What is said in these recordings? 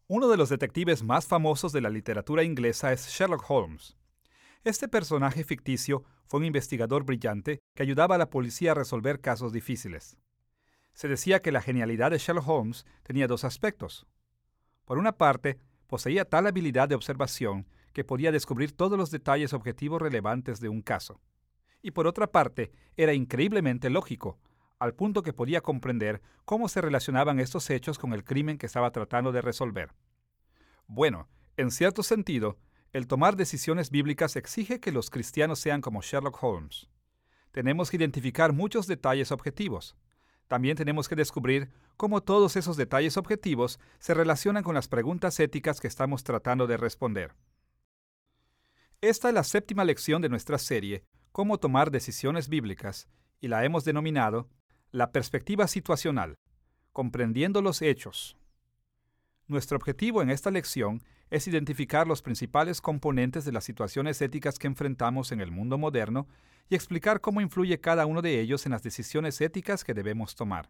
Uno de los detectives más famosos de la literatura inglesa es Sherlock Holmes. Este personaje ficticio fue un investigador brillante que ayudaba a la policía a resolver casos difíciles. Se decía que la genialidad de Sherlock Holmes tenía dos aspectos. Por una parte, poseía tal habilidad de observación que podía descubrir todos los detalles objetivos relevantes de un caso. Y por otra parte, era increíblemente lógico, al punto que podía comprender cómo se relacionaban estos hechos con el crimen que estaba tratando de resolver. Bueno, en cierto sentido, el tomar decisiones bíblicas exige que los cristianos sean como Sherlock Holmes. Tenemos que identificar muchos detalles objetivos. También tenemos que descubrir cómo todos esos detalles objetivos se relacionan con las preguntas éticas que estamos tratando de responder. Esta es la séptima lección de nuestra serie, Cómo tomar decisiones bíblicas, y la hemos denominado La perspectiva situacional, comprendiendo los hechos. Nuestro objetivo en esta lección es identificar los principales componentes de las situaciones éticas que enfrentamos en el mundo moderno y explicar cómo influye cada uno de ellos en las decisiones éticas que debemos tomar.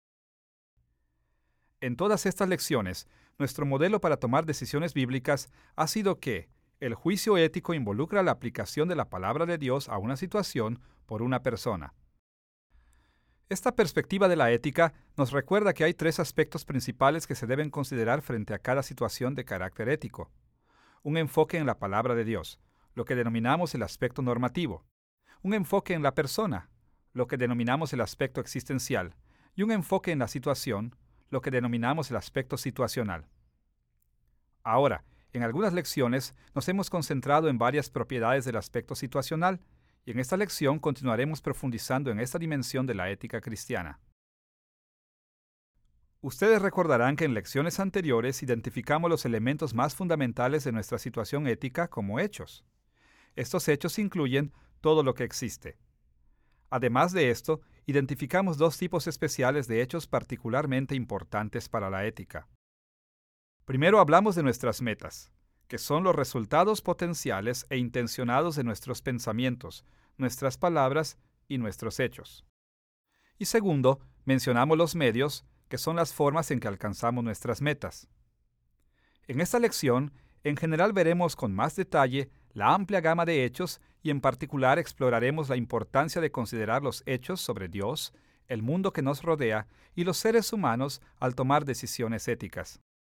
En todas estas lecciones, nuestro modelo para tomar decisiones bíblicas ha sido que el juicio ético involucra la aplicación de la palabra de Dios a una situación por una persona. Esta perspectiva de la ética nos recuerda que hay tres aspectos principales que se deben considerar frente a cada situación de carácter ético. Un enfoque en la palabra de Dios, lo que denominamos el aspecto normativo. Un enfoque en la persona, lo que denominamos el aspecto existencial. Y un enfoque en la situación, lo que denominamos el aspecto situacional. Ahora, en algunas lecciones nos hemos concentrado en varias propiedades del aspecto situacional, y en esta lección continuaremos profundizando en esta dimensión de la ética cristiana. Ustedes recordarán que en lecciones anteriores identificamos los elementos más fundamentales de nuestra situación ética como hechos. Estos hechos incluyen todo lo que existe. Además de esto, identificamos dos tipos especiales de hechos particularmente importantes para la ética. Primero hablamos de nuestras metas, que son los resultados potenciales e intencionados de nuestros pensamientos, nuestras palabras y nuestros hechos. Y segundo, mencionamos los medios, que son las formas en que alcanzamos nuestras metas. En esta lección, en general veremos con más detalle la amplia gama de hechos y en particular exploraremos la importancia de considerar los hechos sobre Dios, el mundo que nos rodea y los seres humanos al tomar decisiones éticas.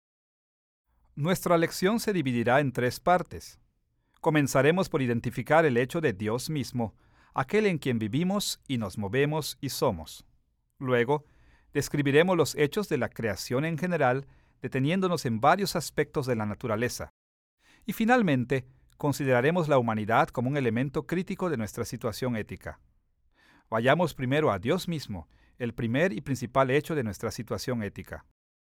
Nuestra lección se dividirá en tres partes. Comenzaremos por identificar el hecho de Dios mismo, aquel en quien vivimos y nos movemos y somos. Luego, describiremos los hechos de la creación en general, deteniéndonos en varios aspectos de la naturaleza. Y finalmente, consideraremos la humanidad como un elemento crítico de nuestra situación ética. Vayamos primero a Dios mismo, el primer y principal hecho de nuestra situación ética.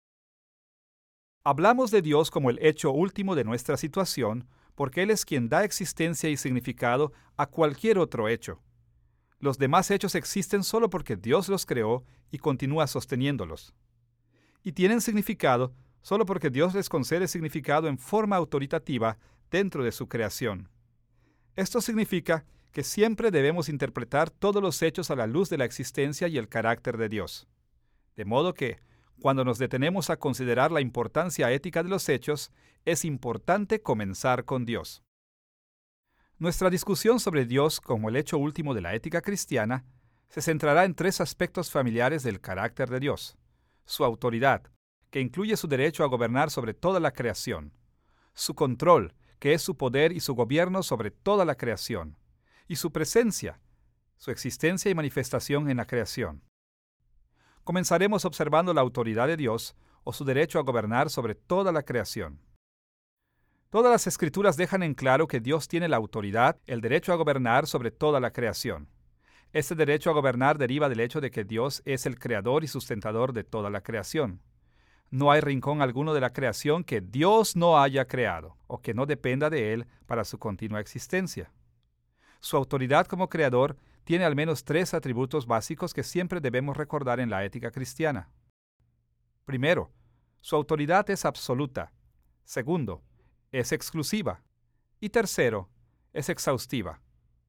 Hablamos de Dios como el hecho último de nuestra situación porque Él es quien da existencia y significado a cualquier otro hecho. Los demás hechos existen solo porque Dios los creó y continúa sosteniéndolos. Y tienen significado solo porque Dios les concede significado en forma autoritativa dentro de su creación. Esto significa que siempre debemos interpretar todos los hechos a la luz de la existencia y el carácter de Dios. De modo que, cuando nos detenemos a considerar la importancia ética de los hechos, es importante comenzar con Dios. Nuestra discusión sobre Dios como el hecho último de la ética cristiana se centrará en tres aspectos familiares del carácter de Dios: su autoridad, que incluye su derecho a gobernar sobre toda la creación; su control, que es su poder y su gobierno sobre toda la creación; y su presencia, su existencia y manifestación en la creación. Comenzaremos observando la autoridad de Dios o su derecho a gobernar sobre toda la creación. Todas las Escrituras dejan en claro que Dios tiene la autoridad, el derecho a gobernar sobre toda la creación. Este derecho a gobernar deriva del hecho de que Dios es el creador y sustentador de toda la creación. No hay rincón alguno de la creación que Dios no haya creado o que no dependa de Él para su continua existencia. Su autoridad como creador tiene al menos tres atributos básicos que siempre debemos recordar en la ética cristiana. Primero, su autoridad es absoluta. Segundo, es exclusiva. Y tercero, es exhaustiva.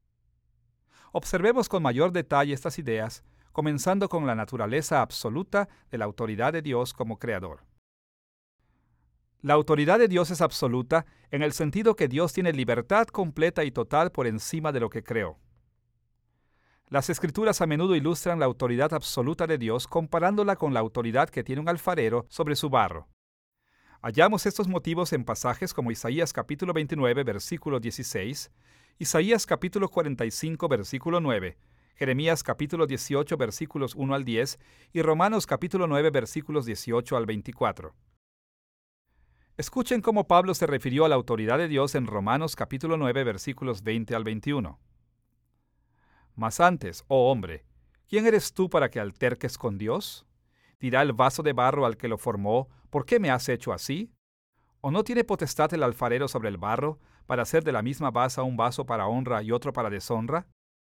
Observemos con mayor detalle estas ideas, comenzando con la naturaleza absoluta de la autoridad de Dios como creador. La autoridad de Dios es absoluta en el sentido que Dios tiene libertad completa y total por encima de lo que creó. Las Escrituras a menudo ilustran la autoridad absoluta de Dios comparándola con la autoridad que tiene un alfarero sobre su barro. Hallamos estos motivos en pasajes como Isaías capítulo 29, versículo 16, Isaías capítulo 45, versículo 9, Jeremías capítulo 18, versículos 1 al 10 y Romanos capítulo 9, versículos 18 al 24. Escuchen cómo Pablo se refirió a la autoridad de Dios en Romanos capítulo 9, versículos 20 al 21. Mas antes, oh hombre, ¿quién eres tú para que alterques con Dios? ¿Dirá el vaso de barro al que lo formó, ¿por qué me has hecho así? ¿O no tiene potestad el alfarero sobre el barro, para hacer de la misma basa un vaso para honra y otro para deshonra?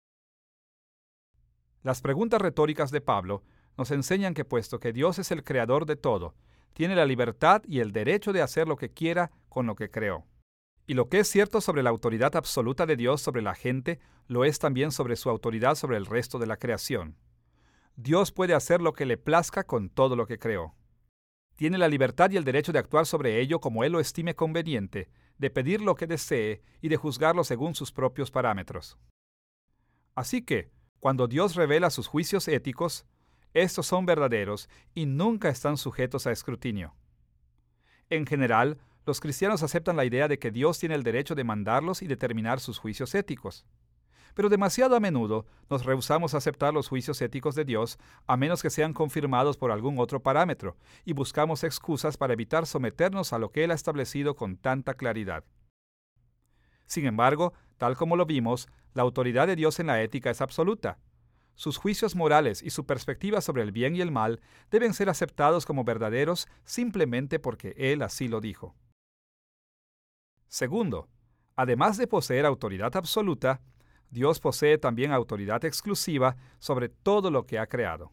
Las preguntas retóricas de Pablo nos enseñan que puesto que Dios es el creador de todo, tiene la libertad y el derecho de hacer lo que quiera con lo que creó. Y lo que es cierto sobre la autoridad absoluta de Dios sobre la gente, lo es también sobre su autoridad sobre el resto de la creación. Dios puede hacer lo que le plazca con todo lo que creó. Tiene la libertad y el derecho de actuar sobre ello como Él lo estime conveniente, de pedir lo que desee y de juzgarlo según sus propios parámetros. Así que, cuando Dios revela sus juicios éticos, estos son verdaderos y nunca están sujetos a escrutinio. En general, los cristianos aceptan la idea de que Dios tiene el derecho de mandarlos y determinar sus juicios éticos. Pero demasiado a menudo nos rehusamos a aceptar los juicios éticos de Dios a menos que sean confirmados por algún otro parámetro, y buscamos excusas para evitar someternos a lo que Él ha establecido con tanta claridad. Sin embargo, tal como lo vimos, la autoridad de Dios en la ética es absoluta. Sus juicios morales y su perspectiva sobre el bien y el mal deben ser aceptados como verdaderos simplemente porque Él así lo dijo. Segundo, además de poseer autoridad absoluta, Dios posee también autoridad exclusiva sobre todo lo que ha creado.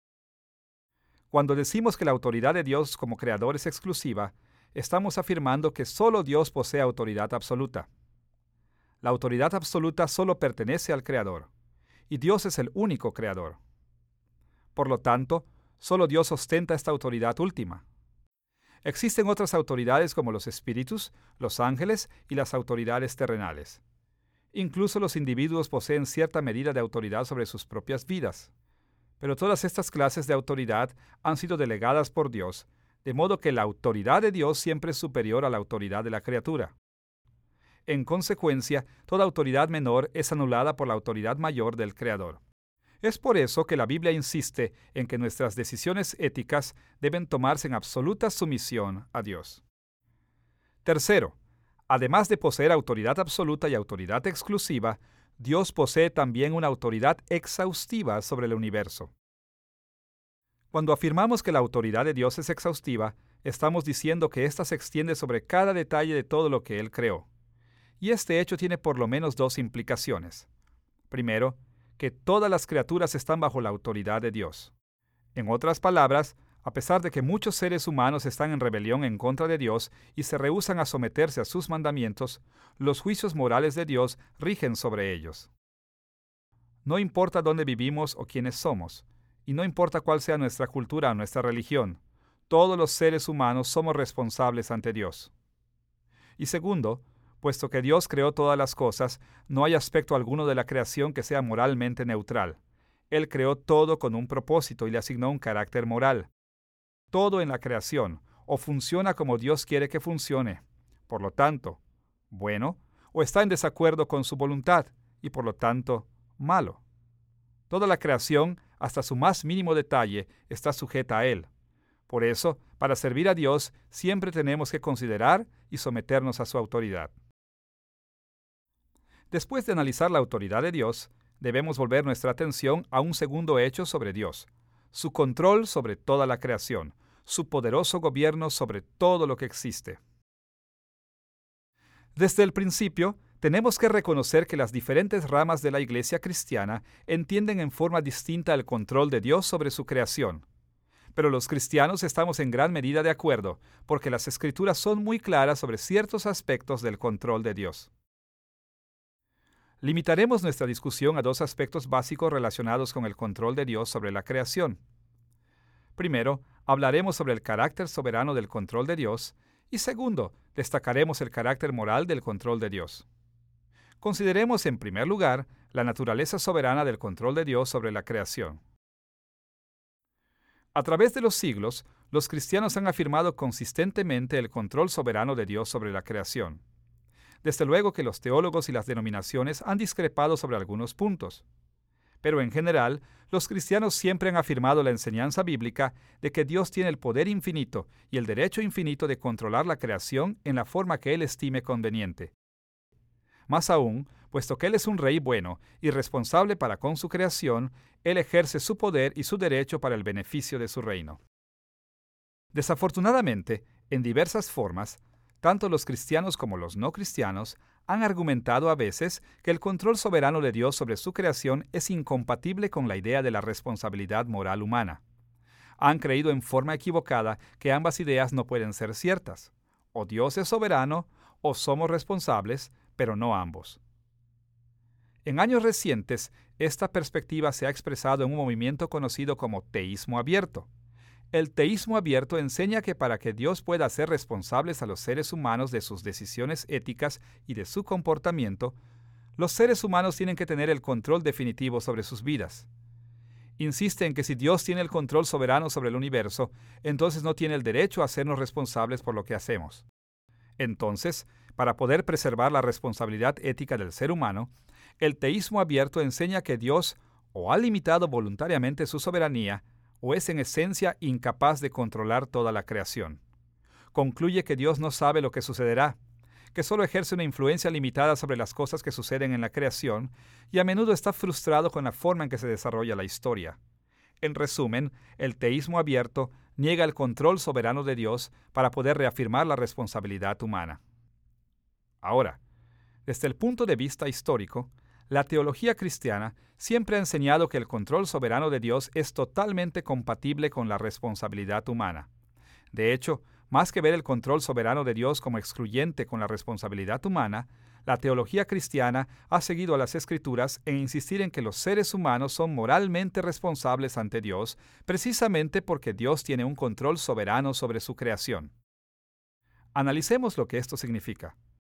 Cuando decimos que la autoridad de Dios como creador es exclusiva, estamos afirmando que solo Dios posee autoridad absoluta. La autoridad absoluta solo pertenece al Creador, y Dios es el único Creador. Por lo tanto, solo Dios ostenta esta autoridad última. Existen otras autoridades como los espíritus, los ángeles y las autoridades terrenales. Incluso los individuos poseen cierta medida de autoridad sobre sus propias vidas. Pero todas estas clases de autoridad han sido delegadas por Dios, de modo que la autoridad de Dios siempre es superior a la autoridad de la criatura. En consecuencia, toda autoridad menor es anulada por la autoridad mayor del Creador. Es por eso que la Biblia insiste en que nuestras decisiones éticas deben tomarse en absoluta sumisión a Dios. Tercero, además de poseer autoridad absoluta y autoridad exclusiva, Dios posee también una autoridad exhaustiva sobre el universo. Cuando afirmamos que la autoridad de Dios es exhaustiva, estamos diciendo que ésta se extiende sobre cada detalle de todo lo que Él creó. Y este hecho tiene por lo menos dos implicaciones. Primero, que todas las criaturas están bajo la autoridad de Dios. En otras palabras, a pesar de que muchos seres humanos están en rebelión en contra de Dios y se rehúsan a someterse a sus mandamientos, los juicios morales de Dios rigen sobre ellos. No importa dónde vivimos o quiénes somos, y no importa cuál sea nuestra cultura o nuestra religión, todos los seres humanos somos responsables ante Dios. Y segundo, puesto que Dios creó todas las cosas, no hay aspecto alguno de la creación que sea moralmente neutral. Él creó todo con un propósito y le asignó un carácter moral. Todo en la creación o funciona como Dios quiere que funcione, por lo tanto, bueno, o está en desacuerdo con su voluntad y por lo tanto, malo. Toda la creación, hasta su más mínimo detalle, está sujeta a Él. Por eso, para servir a Dios, siempre tenemos que considerar y someternos a su autoridad. Después de analizar la autoridad de Dios, debemos volver nuestra atención a un segundo hecho sobre Dios, su control sobre toda la creación, su poderoso gobierno sobre todo lo que existe. Desde el principio, tenemos que reconocer que las diferentes ramas de la Iglesia cristiana entienden en forma distinta el control de Dios sobre su creación. Pero los cristianos estamos en gran medida de acuerdo, porque las Escrituras son muy claras sobre ciertos aspectos del control de Dios. Limitaremos nuestra discusión a dos aspectos básicos relacionados con el control de Dios sobre la creación. Primero, hablaremos sobre el carácter soberano del control de Dios, Y segundo, destacaremos el carácter moral del control de Dios. Consideremos en primer lugar la naturaleza soberana del control de Dios sobre la creación. A través de los siglos, los cristianos han afirmado consistentemente el control soberano de Dios sobre la creación. Desde luego que los teólogos y las denominaciones han discrepado sobre algunos puntos. Pero en general, los cristianos siempre han afirmado la enseñanza bíblica de que Dios tiene el poder infinito y el derecho infinito de controlar la creación en la forma que Él estime conveniente. Más aún, puesto que Él es un rey bueno y responsable para con su creación, Él ejerce su poder y su derecho para el beneficio de su reino. Desafortunadamente, en diversas formas, tanto los cristianos como los no cristianos han argumentado a veces que el control soberano de Dios sobre su creación es incompatible con la idea de la responsabilidad moral humana. Han creído en forma equivocada que ambas ideas no pueden ser ciertas. O Dios es soberano, o somos responsables, pero no ambos. En años recientes, esta perspectiva se ha expresado en un movimiento conocido como teísmo abierto. El teísmo abierto enseña que para que Dios pueda hacer responsables a los seres humanos de sus decisiones éticas y de su comportamiento, los seres humanos tienen que tener el control definitivo sobre sus vidas. Insiste en que si Dios tiene el control soberano sobre el universo, entonces no tiene el derecho a hacernos responsables por lo que hacemos. Entonces, para poder preservar la responsabilidad ética del ser humano, el teísmo abierto enseña que Dios o ha limitado voluntariamente su soberanía, o es en esencia incapaz de controlar toda la creación. Concluye que Dios no sabe lo que sucederá, que solo ejerce una influencia limitada sobre las cosas que suceden en la creación y a menudo está frustrado con la forma en que se desarrolla la historia. En resumen, el teísmo abierto niega el control soberano de Dios para poder reafirmar la responsabilidad humana. Ahora, desde el punto de vista histórico, la teología cristiana siempre ha enseñado que el control soberano de Dios es totalmente compatible con la responsabilidad humana. De hecho, más que ver el control soberano de Dios como excluyente con la responsabilidad humana, la teología cristiana ha seguido a las Escrituras en insistir en que los seres humanos son moralmente responsables ante Dios, precisamente porque Dios tiene un control soberano sobre su creación. Analicemos lo que esto significa.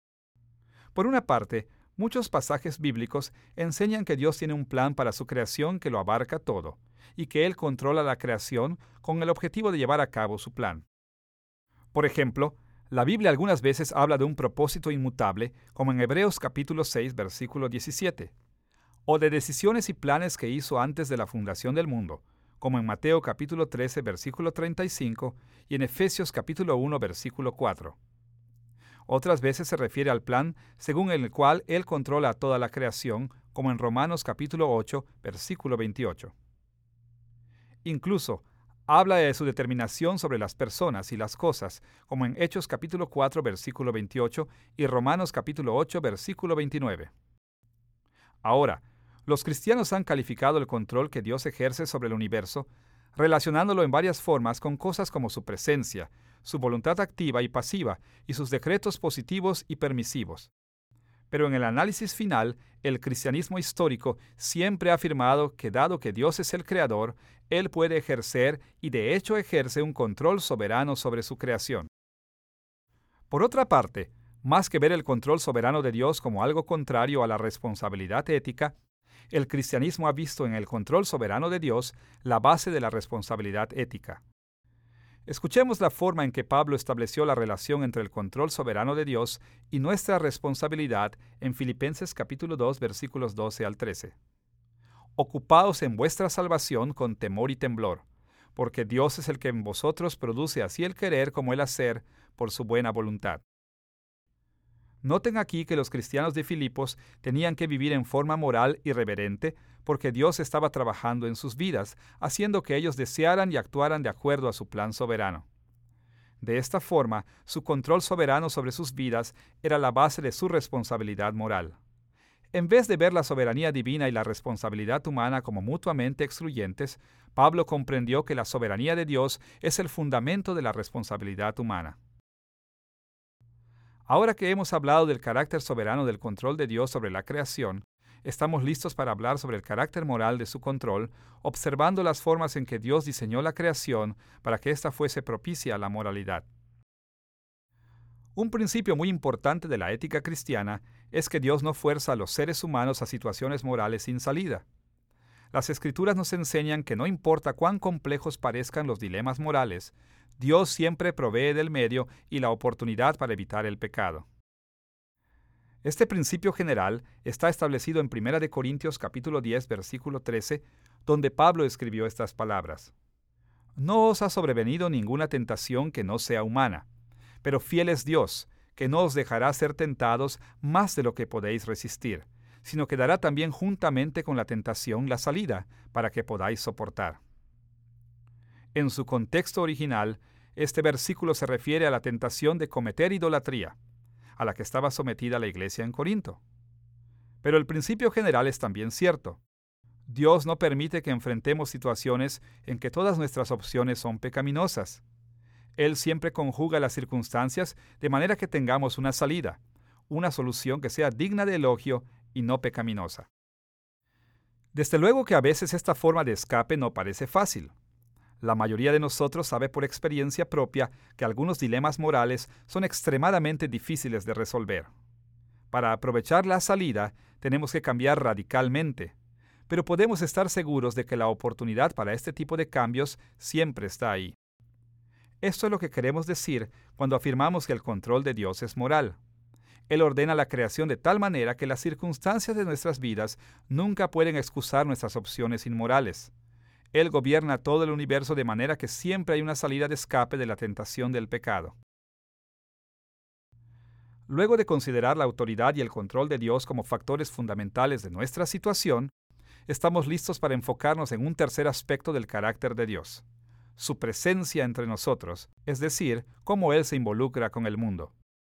Por una parte, muchos pasajes bíblicos enseñan que Dios tiene un plan para su creación que lo abarca todo, y que Él controla la creación con el objetivo de llevar a cabo su plan. Por ejemplo, la Biblia algunas veces habla de un propósito inmutable, como en Hebreos capítulo 6, versículo 17, o de decisiones y planes que hizo antes de la fundación del mundo, como en Mateo capítulo 13, versículo 35, y en Efesios capítulo 1, versículo 4. Otras veces se refiere al plan según el cual Él controla toda la creación, como en Romanos capítulo 8, versículo 28. Incluso, habla de su determinación sobre las personas y las cosas, como en Hechos capítulo 4, versículo 28 y Romanos capítulo 8, versículo 29. Ahora, los cristianos han calificado el control que Dios ejerce sobre el universo, relacionándolo en varias formas con cosas como su presencia, su voluntad activa y pasiva y sus decretos positivos y permisivos. Pero en el análisis final, el cristianismo histórico siempre ha afirmado que dado que Dios es el creador, Él puede ejercer y de hecho ejerce un control soberano sobre su creación. Por otra parte, más que ver el control soberano de Dios como algo contrario a la responsabilidad ética, el cristianismo ha visto en el control soberano de Dios la base de la responsabilidad ética. Escuchemos la forma en que Pablo estableció la relación entre el control soberano de Dios y nuestra responsabilidad en Filipenses capítulo 2, versículos 12 al 13. Ocupaos en vuestra salvación con temor y temblor, porque Dios es el que en vosotros produce así el querer como el hacer por su buena voluntad. Noten aquí que los cristianos de Filipos tenían que vivir en forma moral y reverente porque Dios estaba trabajando en sus vidas, haciendo que ellos desearan y actuaran de acuerdo a su plan soberano. De esta forma, su control soberano sobre sus vidas era la base de su responsabilidad moral. En vez de ver la soberanía divina y la responsabilidad humana como mutuamente excluyentes, Pablo comprendió que la soberanía de Dios es el fundamento de la responsabilidad humana. Ahora que hemos hablado del carácter soberano del control de Dios sobre la creación, estamos listos para hablar sobre el carácter moral de su control, observando las formas en que Dios diseñó la creación para que ésta fuese propicia a la moralidad. Un principio muy importante de la ética cristiana es que Dios no fuerza a los seres humanos a situaciones morales sin salida. Las Escrituras nos enseñan que no importa cuán complejos parezcan los dilemas morales, Dios siempre provee del medio y la oportunidad para evitar el pecado. Este principio general está establecido en 1 Corintios capítulo 10, versículo 13, donde Pablo escribió estas palabras: No os ha sobrevenido ninguna tentación que no sea humana, pero fiel es Dios, que no os dejará ser tentados más de lo que podéis resistir, sino que dará también juntamente con la tentación la salida, para que podáis soportar. En su contexto original, este versículo se refiere a la tentación de cometer idolatría, a la que estaba sometida la iglesia en Corinto. Pero el principio general es también cierto. Dios no permite que enfrentemos situaciones en que todas nuestras opciones son pecaminosas. Él siempre conjuga las circunstancias de manera que tengamos una salida, una solución que sea digna de elogio y no pecaminosa. Desde luego que a veces esta forma de escape no parece fácil. La mayoría de nosotros sabe por experiencia propia que algunos dilemas morales son extremadamente difíciles de resolver. Para aprovechar la salida, tenemos que cambiar radicalmente, pero podemos estar seguros de que la oportunidad para este tipo de cambios siempre está ahí. Esto es lo que queremos decir cuando afirmamos que el control de Dios es moral. Él ordena la creación de tal manera que las circunstancias de nuestras vidas nunca pueden excusar nuestras opciones inmorales. Él gobierna todo el universo de manera que siempre hay una salida de escape de la tentación del pecado. Luego de considerar la autoridad y el control de Dios como factores fundamentales de nuestra situación, estamos listos para enfocarnos en un tercer aspecto del carácter de Dios: su presencia entre nosotros, es decir, cómo Él se involucra con el mundo.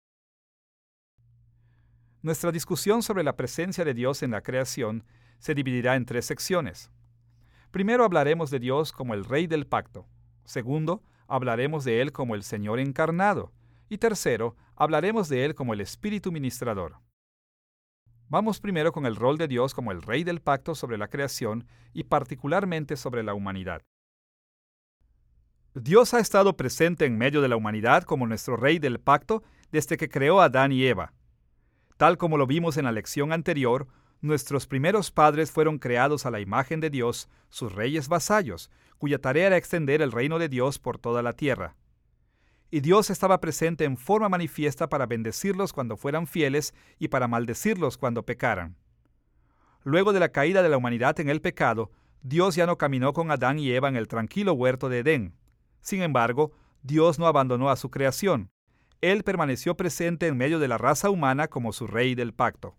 Nuestra discusión sobre la presencia de Dios en la creación se dividirá en 3 secciones. Primero hablaremos de Dios como el Rey del Pacto. Segundo, hablaremos de Él como el Señor encarnado. Y tercero, hablaremos de Él como el Espíritu ministrador. Vamos primero con el rol de Dios como el Rey del Pacto sobre la creación y particularmente sobre la humanidad. Dios ha estado presente en medio de la humanidad como nuestro Rey del Pacto desde que creó a Adán y Eva. Tal como lo vimos en la lección anterior, nuestros primeros padres fueron creados a la imagen de Dios, sus reyes vasallos, cuya tarea era extender el reino de Dios por toda la tierra. Y Dios estaba presente en forma manifiesta para bendecirlos cuando fueran fieles y para maldecirlos cuando pecaran. Luego de la caída de la humanidad en el pecado, Dios ya no caminó con Adán y Eva en el tranquilo huerto de Edén. Sin embargo, Dios no abandonó a su creación. Él permaneció presente en medio de la raza humana como su Rey del Pacto.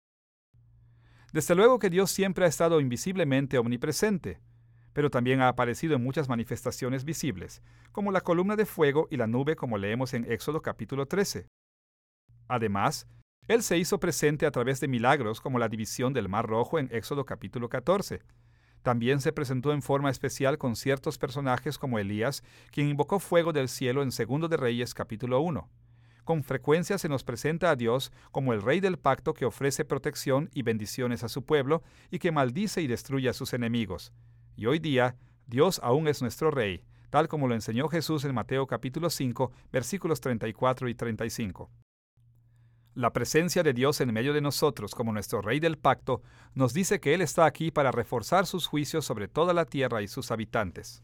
Desde luego que Dios siempre ha estado invisiblemente omnipresente, pero también ha aparecido en muchas manifestaciones visibles, como la columna de fuego y la nube, como leemos en Éxodo capítulo 13. Además, Él se hizo presente a través de milagros como la división del Mar Rojo en Éxodo capítulo 14. También se presentó en forma especial con ciertos personajes como Elías, quien invocó fuego del cielo en 2 de Reyes capítulo 1. Con frecuencia se nos presenta a Dios como el Rey del Pacto que ofrece protección y bendiciones a su pueblo y que maldice y destruye a sus enemigos. Y hoy día, Dios aún es nuestro Rey, tal como lo enseñó Jesús en Mateo capítulo 5, versículos 34 y 35. La presencia de Dios en medio de nosotros como nuestro Rey del Pacto nos dice que Él está aquí para reforzar sus juicios sobre toda la tierra y sus habitantes.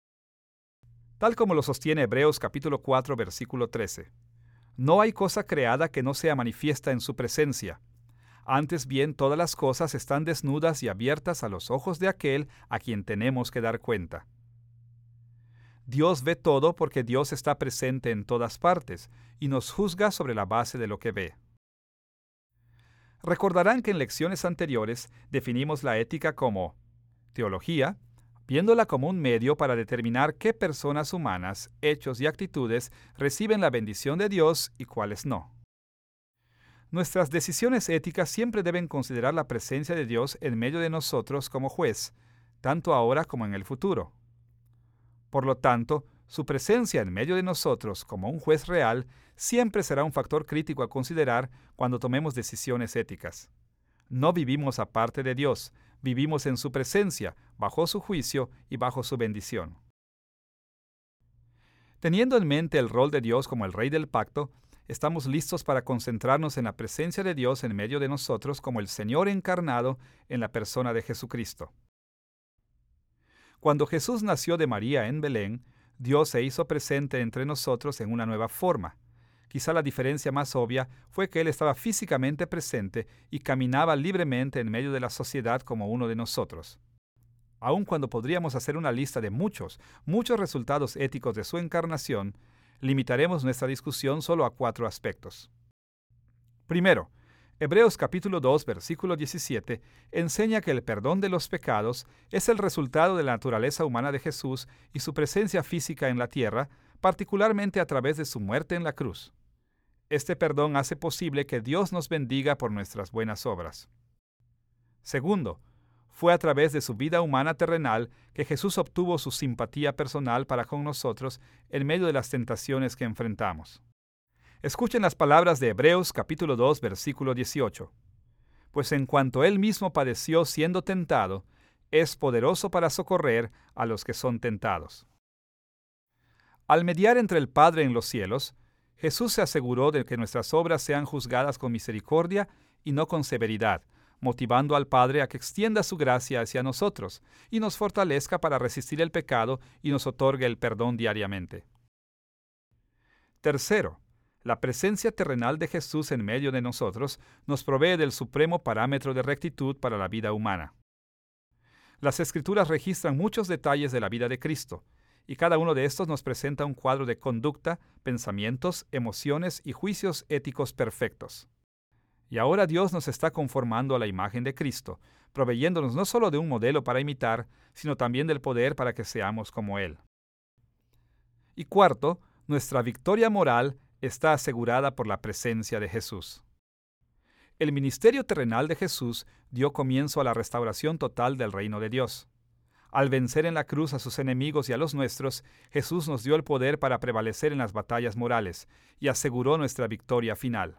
Tal como lo sostiene Hebreos capítulo 4, versículo 13. No hay cosa creada que no sea manifiesta en su presencia. Antes bien, todas las cosas están desnudas y abiertas a los ojos de aquel a quien tenemos que dar cuenta. Dios ve todo porque Dios está presente en todas partes y nos juzga sobre la base de lo que ve. Recordarán que en lecciones anteriores definimos la ética como teología, viéndola como un medio para determinar qué personas humanas, hechos y actitudes reciben la bendición de Dios y cuáles no. Nuestras decisiones éticas siempre deben considerar la presencia de Dios en medio de nosotros como juez, tanto ahora como en el futuro. Por lo tanto, su presencia en medio de nosotros como un juez real siempre será un factor crítico a considerar cuando tomemos decisiones éticas. No vivimos aparte de Dios, vivimos en su presencia, bajo su juicio y bajo su bendición. Teniendo en mente el rol de Dios como el Rey del Pacto, estamos listos para concentrarnos en la presencia de Dios en medio de nosotros como el Señor encarnado en la persona de Jesucristo. Cuando Jesús nació de María en Belén, Dios se hizo presente entre nosotros en una nueva forma. Quizá la diferencia más obvia fue que Él estaba físicamente presente y caminaba libremente en medio de la sociedad como uno de nosotros. Aun cuando podríamos hacer una lista de muchos resultados éticos de su encarnación, limitaremos nuestra discusión solo a 4 aspectos. Primero, Hebreos capítulo 2, versículo 17, enseña que el perdón de los pecados es el resultado de la naturaleza humana de Jesús y su presencia física en la tierra, particularmente a través de su muerte en la cruz. Este perdón hace posible que Dios nos bendiga por nuestras buenas obras. Segundo, fue a través de su vida humana terrenal que Jesús obtuvo su simpatía personal para con nosotros en medio de las tentaciones que enfrentamos. Escuchen las palabras de Hebreos capítulo 2, versículo 18. Pues en cuanto Él mismo padeció siendo tentado, es poderoso para socorrer a los que son tentados. Al mediar entre el Padre en los cielos, Jesús se aseguró de que nuestras obras sean juzgadas con misericordia y no con severidad, motivando al Padre a que extienda su gracia hacia nosotros y nos fortalezca para resistir el pecado y nos otorgue el perdón diariamente. Tercero, la presencia terrenal de Jesús en medio de nosotros nos provee del supremo parámetro de rectitud para la vida humana. Las Escrituras registran muchos detalles de la vida de Cristo, y cada uno de estos nos presenta un cuadro de conducta, pensamientos, emociones y juicios éticos perfectos. Y ahora Dios nos está conformando a la imagen de Cristo, proveyéndonos no solo de un modelo para imitar, sino también del poder para que seamos como Él. Y cuarto, nuestra victoria moral está asegurada por la presencia de Jesús. El ministerio terrenal de Jesús dio comienzo a la restauración total del reino de Dios. Al vencer en la cruz a sus enemigos y a los nuestros, Jesús nos dio el poder para prevalecer en las batallas morales y aseguró nuestra victoria final.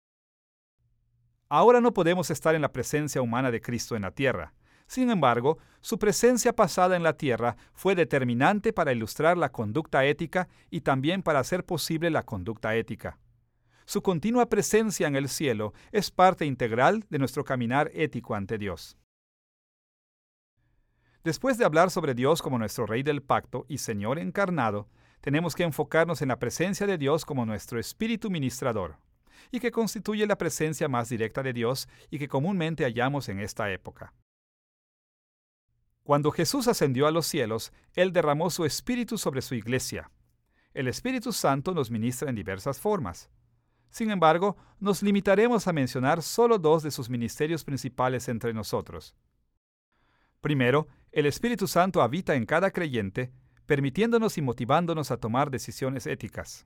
Ahora no podemos estar en la presencia humana de Cristo en la tierra. Sin embargo, su presencia pasada en la tierra fue determinante para ilustrar la conducta ética y también para hacer posible la conducta ética. Su continua presencia en el cielo es parte integral de nuestro caminar ético ante Dios. Después de hablar sobre Dios como nuestro Rey del Pacto y Señor encarnado, tenemos que enfocarnos en la presencia de Dios como nuestro Espíritu ministrador, y que constituye la presencia más directa de Dios y que comúnmente hallamos en esta época. Cuando Jesús ascendió a los cielos, Él derramó su Espíritu sobre su iglesia. El Espíritu Santo nos ministra en diversas formas. Sin embargo, nos limitaremos a mencionar solo 2 de sus ministerios principales entre nosotros. Primero, el Espíritu Santo habita en cada creyente, permitiéndonos y motivándonos a tomar decisiones éticas.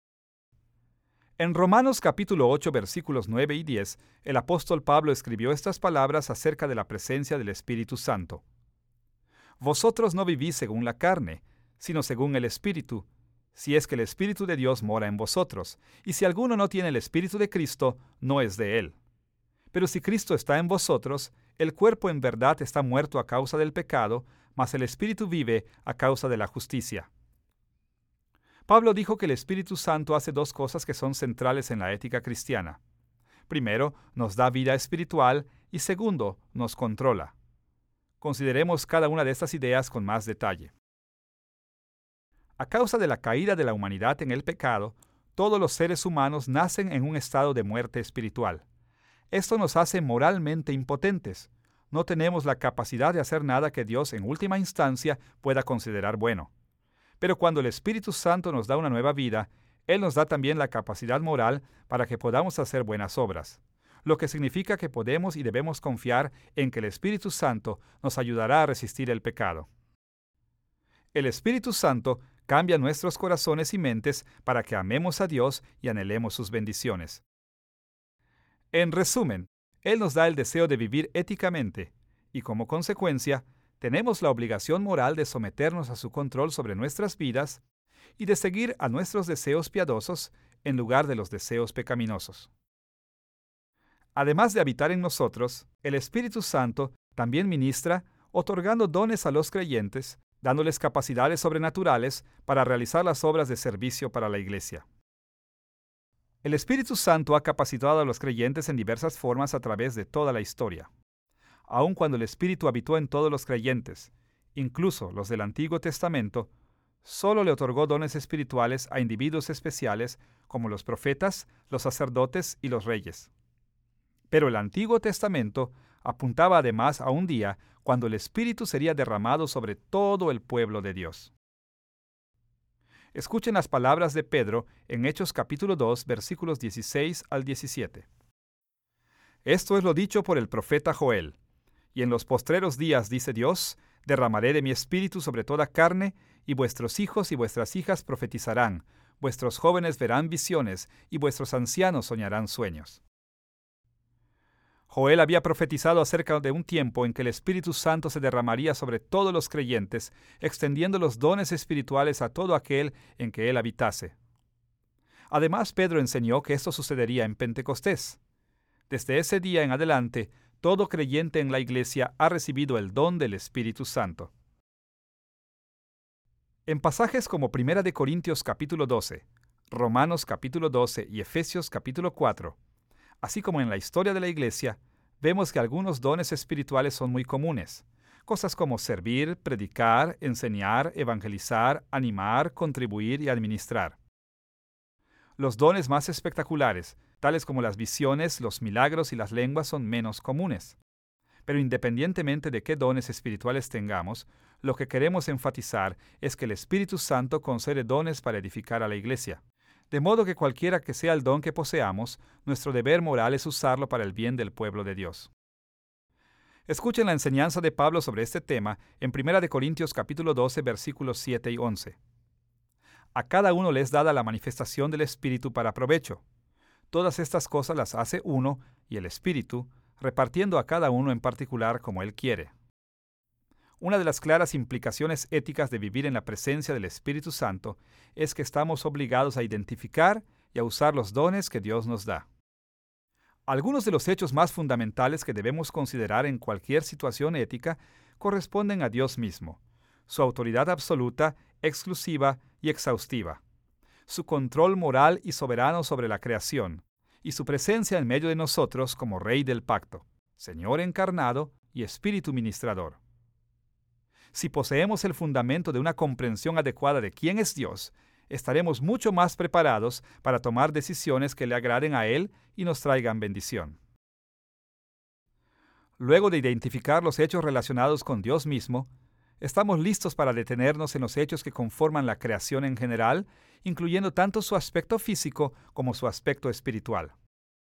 En Romanos capítulo 8, versículos 9 y 10, el apóstol Pablo escribió estas palabras acerca de la presencia del Espíritu Santo. Vosotros no vivís según la carne, sino según el Espíritu, si es que el Espíritu de Dios mora en vosotros, y si alguno no tiene el Espíritu de Cristo, no es de él. Pero si Cristo está en vosotros, el cuerpo en verdad está muerto a causa del pecado, mas el Espíritu vive a causa de la justicia. Pablo dijo que el Espíritu Santo hace 2 cosas que son centrales en la ética cristiana. Primero, nos da vida espiritual y segundo, nos controla. Consideremos cada una de estas ideas con más detalle. A causa de la caída de la humanidad en el pecado, todos los seres humanos nacen en un estado de muerte espiritual. Esto nos hace moralmente impotentes. No tenemos la capacidad de hacer nada que Dios en última instancia pueda considerar bueno. Pero cuando el Espíritu Santo nos da una nueva vida, Él nos da también la capacidad moral para que podamos hacer buenas obras, lo que significa que podemos y debemos confiar en que el Espíritu Santo nos ayudará a resistir el pecado. El Espíritu Santo cambia nuestros corazones y mentes para que amemos a Dios y anhelemos sus bendiciones. En resumen, Él nos da el deseo de vivir éticamente y, como consecuencia, tenemos la obligación moral de someternos a su control sobre nuestras vidas y de seguir a nuestros deseos piadosos en lugar de los deseos pecaminosos. Además de habitar en nosotros, el Espíritu Santo también ministra, otorgando dones a los creyentes, dándoles capacidades sobrenaturales para realizar las obras de servicio para la Iglesia. El Espíritu Santo ha capacitado a los creyentes en diversas formas a través de toda la historia. Aun cuando el Espíritu habitó en todos los creyentes, incluso los del Antiguo Testamento, solo le otorgó dones espirituales a individuos especiales como los profetas, los sacerdotes y los reyes. Pero el Antiguo Testamento apuntaba además a un día cuando el Espíritu sería derramado sobre todo el pueblo de Dios. Escuchen las palabras de Pedro en Hechos capítulo 2, versículos 16 al 17. Esto es lo dicho por el profeta Joel. Y en los postreros días, dice Dios, derramaré de mi espíritu sobre toda carne, y vuestros hijos y vuestras hijas profetizarán, vuestros jóvenes verán visiones, y vuestros ancianos soñarán sueños. Joel había profetizado acerca de un tiempo en que el Espíritu Santo se derramaría sobre todos los creyentes, extendiendo los dones espirituales a todo aquel en que él habitase. Además, Pedro enseñó que esto sucedería en Pentecostés. Desde ese día en adelante, todo creyente en la Iglesia ha recibido el don del Espíritu Santo. En pasajes como 1 Corintios capítulo 12, Romanos capítulo 12 y Efesios capítulo 4, así como en la historia de la Iglesia, vemos que algunos dones espirituales son muy comunes. Cosas como servir, predicar, enseñar, evangelizar, animar, contribuir y administrar. Los dones más espectaculares, tales como las visiones, los milagros y las lenguas, son menos comunes. Pero independientemente de qué dones espirituales tengamos, lo que queremos enfatizar es que el Espíritu Santo concede dones para edificar a la Iglesia. De modo que cualquiera que sea el don que poseamos, nuestro deber moral es usarlo para el bien del pueblo de Dios. Escuchen la enseñanza de Pablo sobre este tema en 1 Corintios capítulo 12, versículos 7 y 11. A cada uno le es dada la manifestación del Espíritu para provecho. Todas estas cosas las hace uno y el Espíritu, repartiendo a cada uno en particular como Él quiere. Una de las claras implicaciones éticas de vivir en la presencia del Espíritu Santo es que estamos obligados a identificar y a usar los dones que Dios nos da. Algunos de los hechos más fundamentales que debemos considerar en cualquier situación ética corresponden a Dios mismo, su autoridad absoluta, exclusiva y exhaustiva, su control moral y soberano sobre la creación, y su presencia en medio de nosotros como Rey del pacto, Señor encarnado y Espíritu ministrador. Si poseemos el fundamento de una comprensión adecuada de quién es Dios, estaremos mucho más preparados para tomar decisiones que le agraden a Él y nos traigan bendición. Luego de identificar los hechos relacionados con Dios mismo, estamos listos para detenernos en los hechos que conforman la creación en general, incluyendo tanto su aspecto físico como su aspecto espiritual.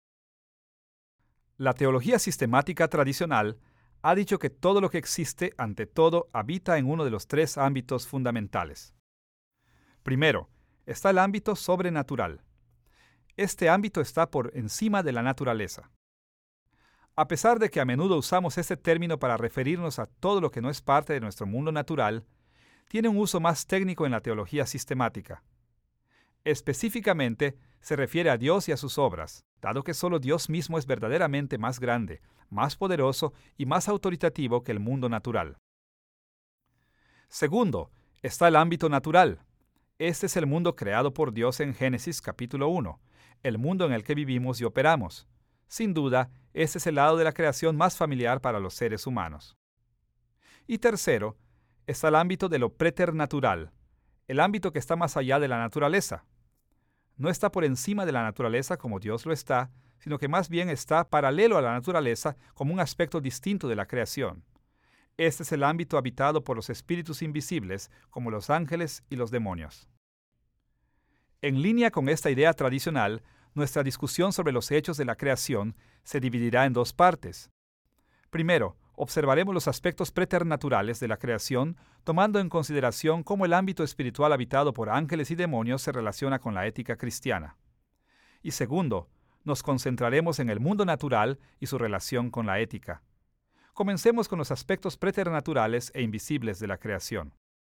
La teología sistemática tradicional ha dicho que todo lo que existe, ante todo, habita en uno de los tres ámbitos fundamentales. Primero, está el ámbito sobrenatural. Este ámbito está por encima de la naturaleza. A pesar de que a menudo usamos este término para referirnos a todo lo que no es parte de nuestro mundo natural, tiene un uso más técnico en la teología sistemática. Específicamente, se refiere a Dios y a sus obras, dado que solo Dios mismo es verdaderamente más grande, más poderoso y más autoritativo que el mundo natural. Segundo, está el ámbito natural. Este es el mundo creado por Dios en Génesis capítulo 1, el mundo en el que vivimos y operamos. Sin duda, este es el lado de la creación más familiar para los seres humanos. Y tercero, está el ámbito de lo preternatural, el ámbito que está más allá de la naturaleza. No está por encima de la naturaleza como Dios lo está, sino que más bien está paralelo a la naturaleza como un aspecto distinto de la creación. Este es el ámbito habitado por los espíritus invisibles, como los ángeles y los demonios. En línea con esta idea tradicional, nuestra discusión sobre los hechos de la creación se dividirá en dos partes. Primero, observaremos los aspectos preternaturales de la creación, tomando en consideración cómo el ámbito espiritual habitado por ángeles y demonios se relaciona con la ética cristiana. Y segundo, nos concentraremos en el mundo natural y su relación con la ética. Comencemos con los aspectos preternaturales e invisibles de la creación.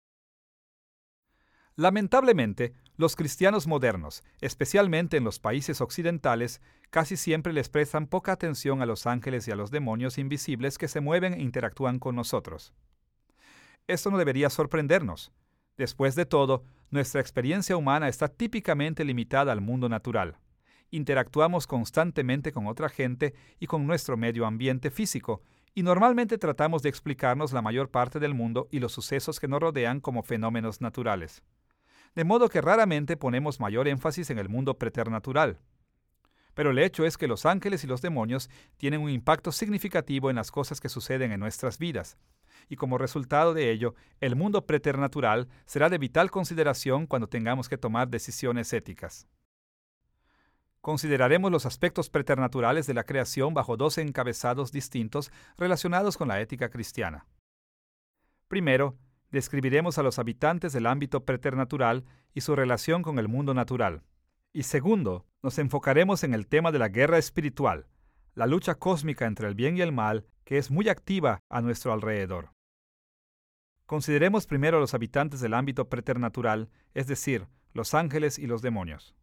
Lamentablemente, los cristianos modernos, especialmente en los países occidentales, casi siempre les prestan poca atención a los ángeles y a los demonios invisibles que se mueven e interactúan con nosotros. Esto no debería sorprendernos. Después de todo, nuestra experiencia humana está típicamente limitada al mundo natural, Interactuamos constantemente con otra gente y con nuestro medio ambiente físico, y normalmente tratamos de explicarnos la mayor parte del mundo y los sucesos que nos rodean como fenómenos naturales. De modo que raramente ponemos mayor énfasis en el mundo preternatural. Pero el hecho es que los ángeles y los demonios tienen un impacto significativo en las cosas que suceden en nuestras vidas, y como resultado de ello, el mundo preternatural será de vital consideración cuando tengamos que tomar decisiones éticas. Consideraremos los aspectos preternaturales de la creación bajo 12 encabezados distintos relacionados con la ética cristiana. Primero, describiremos a los habitantes del ámbito preternatural y su relación con el mundo natural. Y segundo, nos enfocaremos en el tema de la guerra espiritual, la lucha cósmica entre el bien y el mal, que es muy activa a nuestro alrededor. Consideremos primero a los habitantes del ámbito preternatural, es decir, los ángeles y los demonios.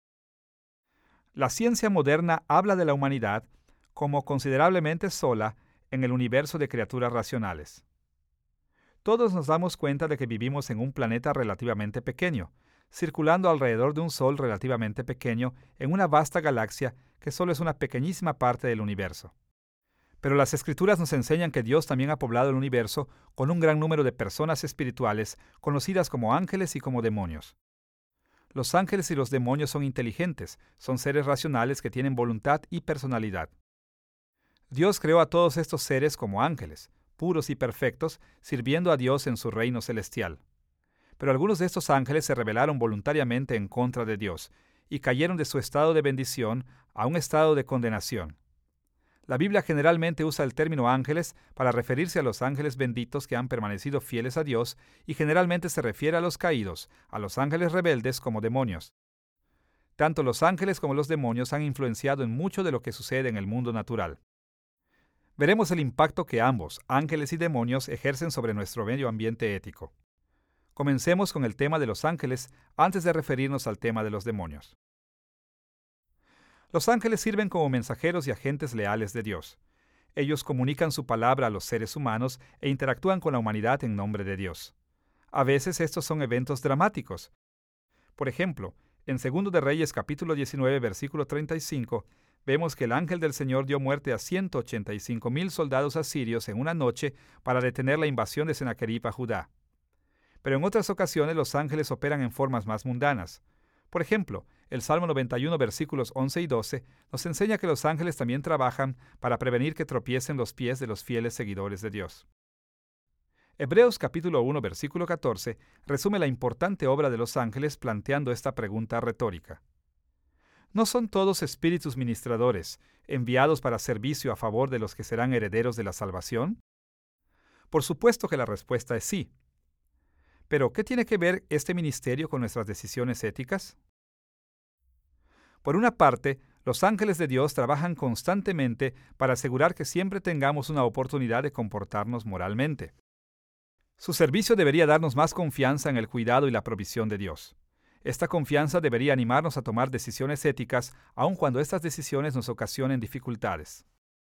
La ciencia moderna habla de la humanidad como considerablemente sola en el universo de criaturas racionales. Todos nos damos cuenta de que vivimos en un planeta relativamente pequeño, circulando alrededor de un sol relativamente pequeño en una vasta galaxia que solo es una pequeñísima parte del universo. Pero las Escrituras nos enseñan que Dios también ha poblado el universo con un gran número de personas espirituales, conocidas como ángeles y como demonios. Los ángeles y los demonios son inteligentes, son seres racionales que tienen voluntad y personalidad. Dios creó a todos estos seres como ángeles, puros y perfectos, sirviendo a Dios en su reino celestial. Pero algunos de estos ángeles se rebelaron voluntariamente en contra de Dios y cayeron de su estado de bendición a un estado de condenación. La Biblia generalmente usa el término ángeles para referirse a los ángeles benditos que han permanecido fieles a Dios y generalmente se refiere a los caídos, a los ángeles rebeldes como demonios. Tanto los ángeles como los demonios han influenciado en mucho de lo que sucede en el mundo natural. Veremos el impacto que ambos, ángeles y demonios, ejercen sobre nuestro medio ambiente ético. Comencemos con el tema de los ángeles antes de referirnos al tema de los demonios. Los ángeles sirven como mensajeros y agentes leales de Dios. Ellos comunican su palabra a los seres humanos e interactúan con la humanidad en nombre de Dios. A veces estos son eventos dramáticos. Por ejemplo, en 2 de Reyes capítulo 19, versículo 35, vemos que el ángel del Señor dio muerte a 185,000 soldados asirios en una noche para detener la invasión de Sennacherib a Judá. Pero en otras ocasiones los ángeles operan en formas más mundanas. Por ejemplo, el Salmo 91, versículos 11 y 12, nos enseña que los ángeles también trabajan para prevenir que tropiecen los pies de los fieles seguidores de Dios. Hebreos capítulo 1, versículo 14, resume la importante obra de los ángeles planteando esta pregunta retórica. ¿No son todos espíritus ministradores, enviados para servicio a favor de los que serán herederos de la salvación? Por supuesto que la respuesta es sí. Pero, ¿qué tiene que ver este ministerio con nuestras decisiones éticas? Por una parte, los ángeles de Dios trabajan constantemente para asegurar que siempre tengamos una oportunidad de comportarnos moralmente. Su servicio debería darnos más confianza en el cuidado y la provisión de Dios. Esta confianza debería animarnos a tomar decisiones éticas, aun cuando estas decisiones nos ocasionen dificultades.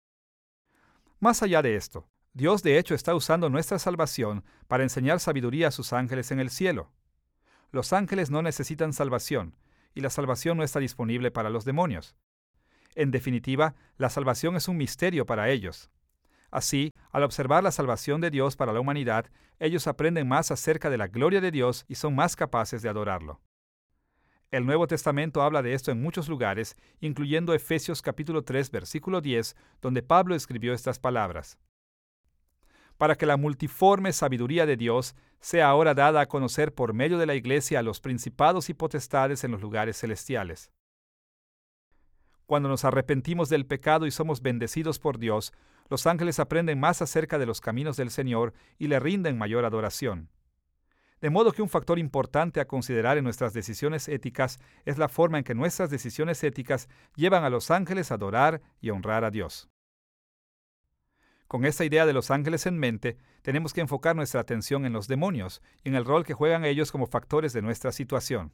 Más allá de esto, Dios de hecho está usando nuestra salvación para enseñar sabiduría a sus ángeles en el cielo. Los ángeles no necesitan salvación, y la salvación no está disponible para los demonios. En definitiva, la salvación es un misterio para ellos. Así, al observar la salvación de Dios para la humanidad, ellos aprenden más acerca de la gloria de Dios y son más capaces de adorarlo. El Nuevo Testamento habla de esto en muchos lugares, incluyendo Efesios capítulo 3, versículo 10, donde Pablo escribió estas palabras. Para que la multiforme sabiduría de Dios sea ahora dada a conocer por medio de la Iglesia a los principados y potestades en los lugares celestiales. Cuando nos arrepentimos del pecado y somos bendecidos por Dios, los ángeles aprenden más acerca de los caminos del Señor y le rinden mayor adoración. De modo que un factor importante a considerar en nuestras decisiones éticas es la forma en que nuestras decisiones éticas llevan a los ángeles a adorar y honrar a Dios. Con esta idea de los ángeles en mente, tenemos que enfocar nuestra atención en los demonios y en el rol que juegan ellos como factores de nuestra situación.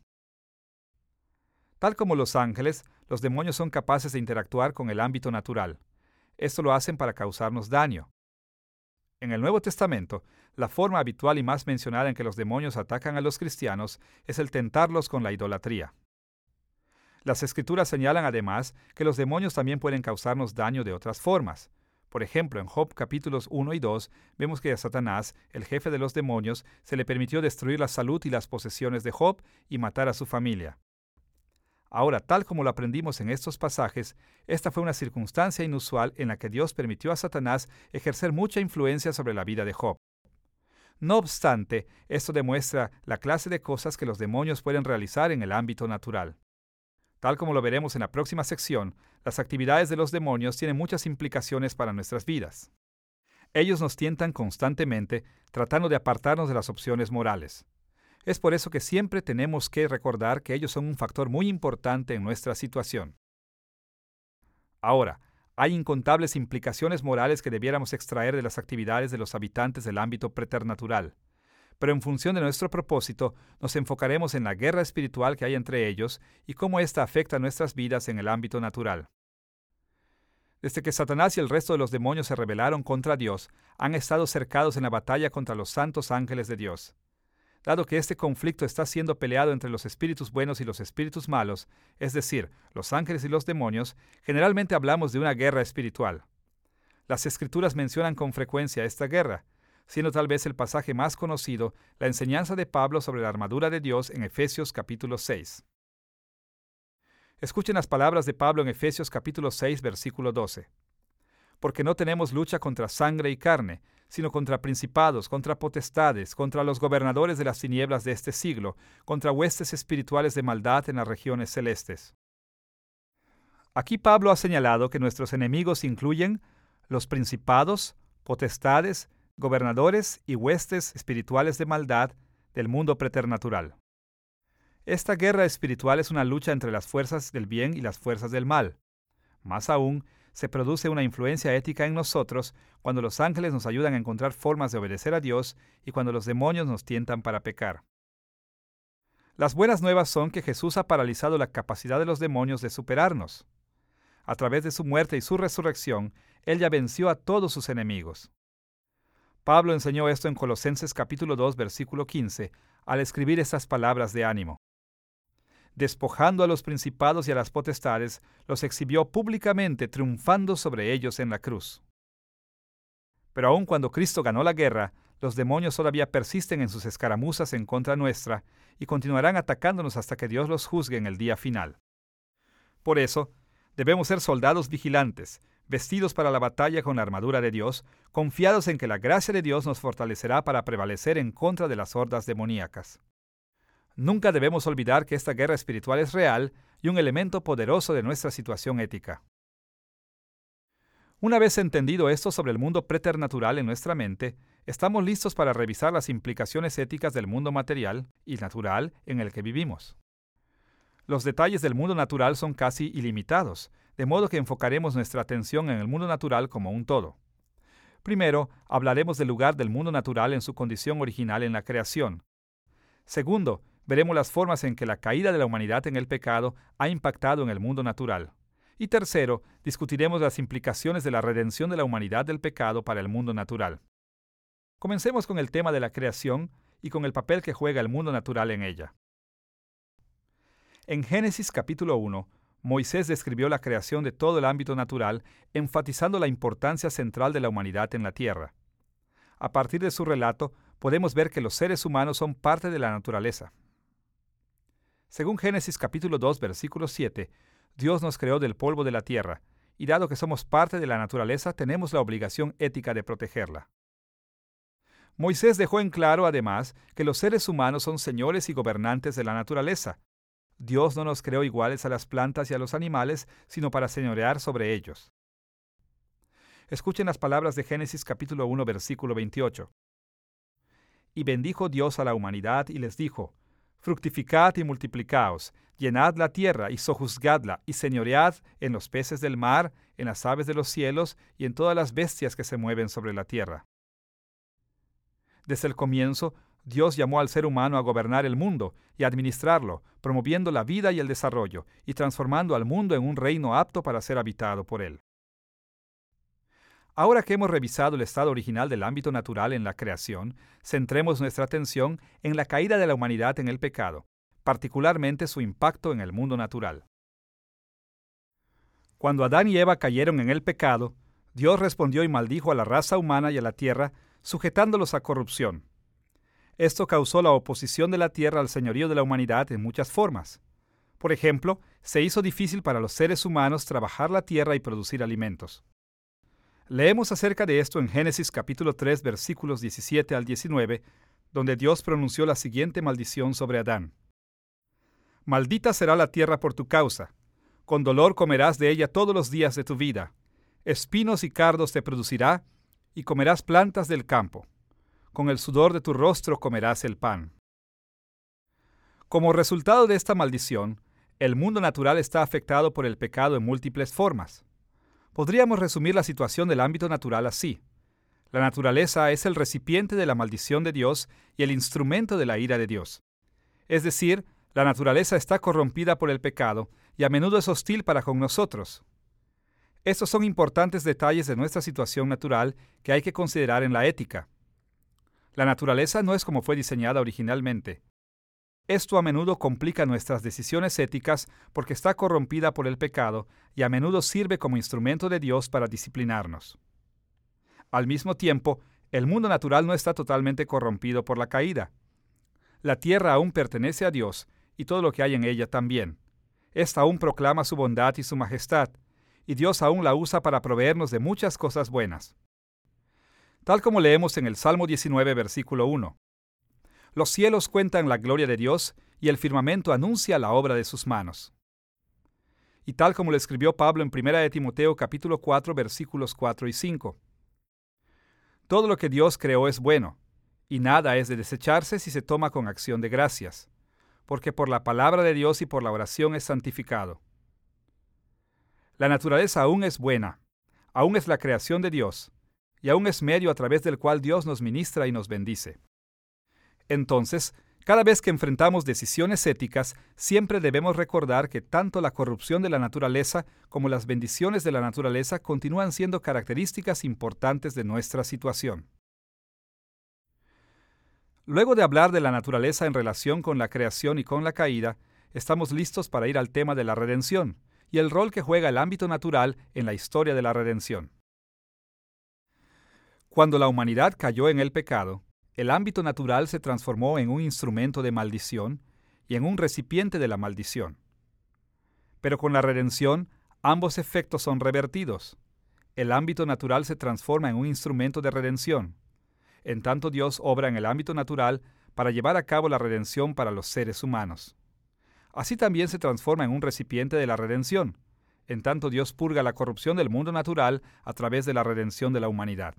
Tal como los ángeles, los demonios son capaces de interactuar con el ámbito natural. Esto lo hacen para causarnos daño. En el Nuevo Testamento, la forma habitual y más mencionada en que los demonios atacan a los cristianos es el tentarlos con la idolatría. Las Escrituras señalan además que los demonios también pueden causarnos daño de otras formas. Por ejemplo, en Job capítulos 1 y 2 vemos que a Satanás, el jefe de los demonios, se le permitió destruir la salud y las posesiones de Job y matar a su familia. Ahora, tal como lo aprendimos en estos pasajes, esta fue una circunstancia inusual en la que Dios permitió a Satanás ejercer mucha influencia sobre la vida de Job. No obstante, esto demuestra la clase de cosas que los demonios pueden realizar en el ámbito natural. Tal como lo veremos en la próxima sección, las actividades de los demonios tienen muchas implicaciones para nuestras vidas. Ellos nos tientan constantemente, tratando de apartarnos de las opciones morales. Es por eso que siempre tenemos que recordar que ellos son un factor muy importante en nuestra situación. Ahora, hay incontables implicaciones morales que debiéramos extraer de las actividades de los habitantes del ámbito preternatural. Pero en función de nuestro propósito, nos enfocaremos en la guerra espiritual que hay entre ellos y cómo ésta afecta nuestras vidas en el ámbito natural. Desde que Satanás y el resto de los demonios se rebelaron contra Dios, han estado cercados en la batalla contra los santos ángeles de Dios. Dado que este conflicto está siendo peleado entre los espíritus buenos y los espíritus malos, es decir, los ángeles y los demonios, generalmente hablamos de una guerra espiritual. Las Escrituras mencionan con frecuencia esta guerra, siendo tal vez el pasaje más conocido la enseñanza de Pablo sobre la armadura de Dios en Efesios capítulo 6. Escuchen las palabras de Pablo en Efesios capítulo 6, versículo 12. Porque no tenemos lucha contra sangre y carne, sino contra principados, contra potestades, contra los gobernadores de las tinieblas de este siglo, contra huestes espirituales de maldad en las regiones celestes. Aquí Pablo ha señalado que nuestros enemigos incluyen los principados, potestades, gobernadores y huestes espirituales de maldad del mundo preternatural. Esta guerra espiritual es una lucha entre las fuerzas del bien y las fuerzas del mal. Más aún, se produce una influencia ética en nosotros cuando los ángeles nos ayudan a encontrar formas de obedecer a Dios y cuando los demonios nos tientan para pecar. Las buenas nuevas son que Jesús ha paralizado la capacidad de los demonios de superarnos. A través de su muerte y su resurrección, Él ya venció a todos sus enemigos. Pablo enseñó esto en Colosenses capítulo 2, versículo 15, al escribir estas palabras de ánimo. Despojando a los principados y a las potestades, los exhibió públicamente, triunfando sobre ellos en la cruz. Pero aun cuando Cristo ganó la guerra, los demonios todavía persisten en sus escaramuzas en contra nuestra y continuarán atacándonos hasta que Dios los juzgue en el día final. Por eso, debemos ser soldados vigilantes, vestidos para la batalla con la armadura de Dios, confiados en que la gracia de Dios nos fortalecerá para prevalecer en contra de las hordas demoníacas. Nunca debemos olvidar que esta guerra espiritual es real y un elemento poderoso de nuestra situación ética. Una vez entendido esto sobre el mundo preternatural en nuestra mente, estamos listos para revisar las implicaciones éticas del mundo material y natural en el que vivimos. Los detalles del mundo natural son casi ilimitados, de modo que enfocaremos nuestra atención en el mundo natural como un todo. Primero, hablaremos del lugar del mundo natural en su condición original en la creación. Segundo, veremos las formas en que la caída de la humanidad en el pecado ha impactado en el mundo natural. Y tercero, discutiremos las implicaciones de la redención de la humanidad del pecado para el mundo natural. Comencemos con el tema de la creación y con el papel que juega el mundo natural en ella. En Génesis capítulo 1, Moisés describió la creación de todo el ámbito natural, enfatizando la importancia central de la humanidad en la tierra. A partir de su relato, podemos ver que los seres humanos son parte de la naturaleza. Según Génesis capítulo 2, versículo 7, Dios nos creó del polvo de la tierra, y dado que somos parte de la naturaleza, tenemos la obligación ética de protegerla. Moisés dejó en claro, además, que los seres humanos son señores y gobernantes de la naturaleza. Dios no nos creó iguales a las plantas y a los animales, sino para señorear sobre ellos. Escuchen las palabras de Génesis capítulo 1, versículo 28. Y bendijo Dios a la humanidad y les dijo: fructificad y multiplicaos, llenad la tierra y sojuzgadla, y señoread en los peces del mar, en las aves de los cielos y en todas las bestias que se mueven sobre la tierra. Desde el comienzo, Dios llamó al ser humano a gobernar el mundo y a administrarlo, promoviendo la vida y el desarrollo, y transformando al mundo en un reino apto para ser habitado por él. Ahora que hemos revisado el estado original del ámbito natural en la creación, centremos nuestra atención en la caída de la humanidad en el pecado, particularmente su impacto en el mundo natural. Cuando Adán y Eva cayeron en el pecado, Dios respondió y maldijo a la raza humana y a la tierra, sujetándolos a corrupción. Esto causó la oposición de la tierra al señorío de la humanidad en muchas formas. Por ejemplo, se hizo difícil para los seres humanos trabajar la tierra y producir alimentos. Leemos acerca de esto en Génesis capítulo 3, versículos 17 al 19, donde Dios pronunció la siguiente maldición sobre Adán. Maldita será la tierra por tu causa. Con dolor comerás de ella todos los días de tu vida. Espinos y cardos te producirá, y comerás plantas del campo. Con el sudor de tu rostro comerás el pan. Como resultado de esta maldición, el mundo natural está afectado por el pecado en múltiples formas. Podríamos resumir la situación del ámbito natural así. La naturaleza es el recipiente de la maldición de Dios y el instrumento de la ira de Dios. Es decir, la naturaleza está corrompida por el pecado y a menudo es hostil para con nosotros. Estos son importantes detalles de nuestra situación natural que hay que considerar en la ética. La naturaleza no es como fue diseñada originalmente. Esto a menudo complica nuestras decisiones éticas porque está corrompida por el pecado y a menudo sirve como instrumento de Dios para disciplinarnos. Al mismo tiempo, el mundo natural no está totalmente corrompido por la caída. La tierra aún pertenece a Dios y todo lo que hay en ella también. Esta aún proclama su bondad y su majestad, y Dios aún la usa para proveernos de muchas cosas buenas. Tal como leemos en el Salmo 19, versículo 1. Los cielos cuentan la gloria de Dios y el firmamento anuncia la obra de sus manos. Y tal como lo escribió Pablo en 1 de Timoteo capítulo 4, versículos 4 y 5. Todo lo que Dios creó es bueno, y nada es de desecharse si se toma con acción de gracias, porque por la palabra de Dios y por la oración es santificado. La naturaleza aún es buena, aún es la creación de Dios, y aún es medio a través del cual Dios nos ministra y nos bendice. Entonces, cada vez que enfrentamos decisiones éticas, siempre debemos recordar que tanto la corrupción de la naturaleza como las bendiciones de la naturaleza continúan siendo características importantes de nuestra situación. Luego de hablar de la naturaleza en relación con la creación y con la caída, estamos listos para ir al tema de la redención y el rol que juega el ámbito natural en la historia de la redención. Cuando la humanidad cayó en el pecado, el ámbito natural se transformó en un instrumento de maldición y en un recipiente de la maldición. Pero con la redención, ambos efectos son revertidos. El ámbito natural se transforma en un instrumento de redención. En tanto, Dios obra en el ámbito natural para llevar a cabo la redención para los seres humanos. Así también se transforma en un recipiente de la redención. En tanto, Dios purga la corrupción del mundo natural a través de la redención de la humanidad.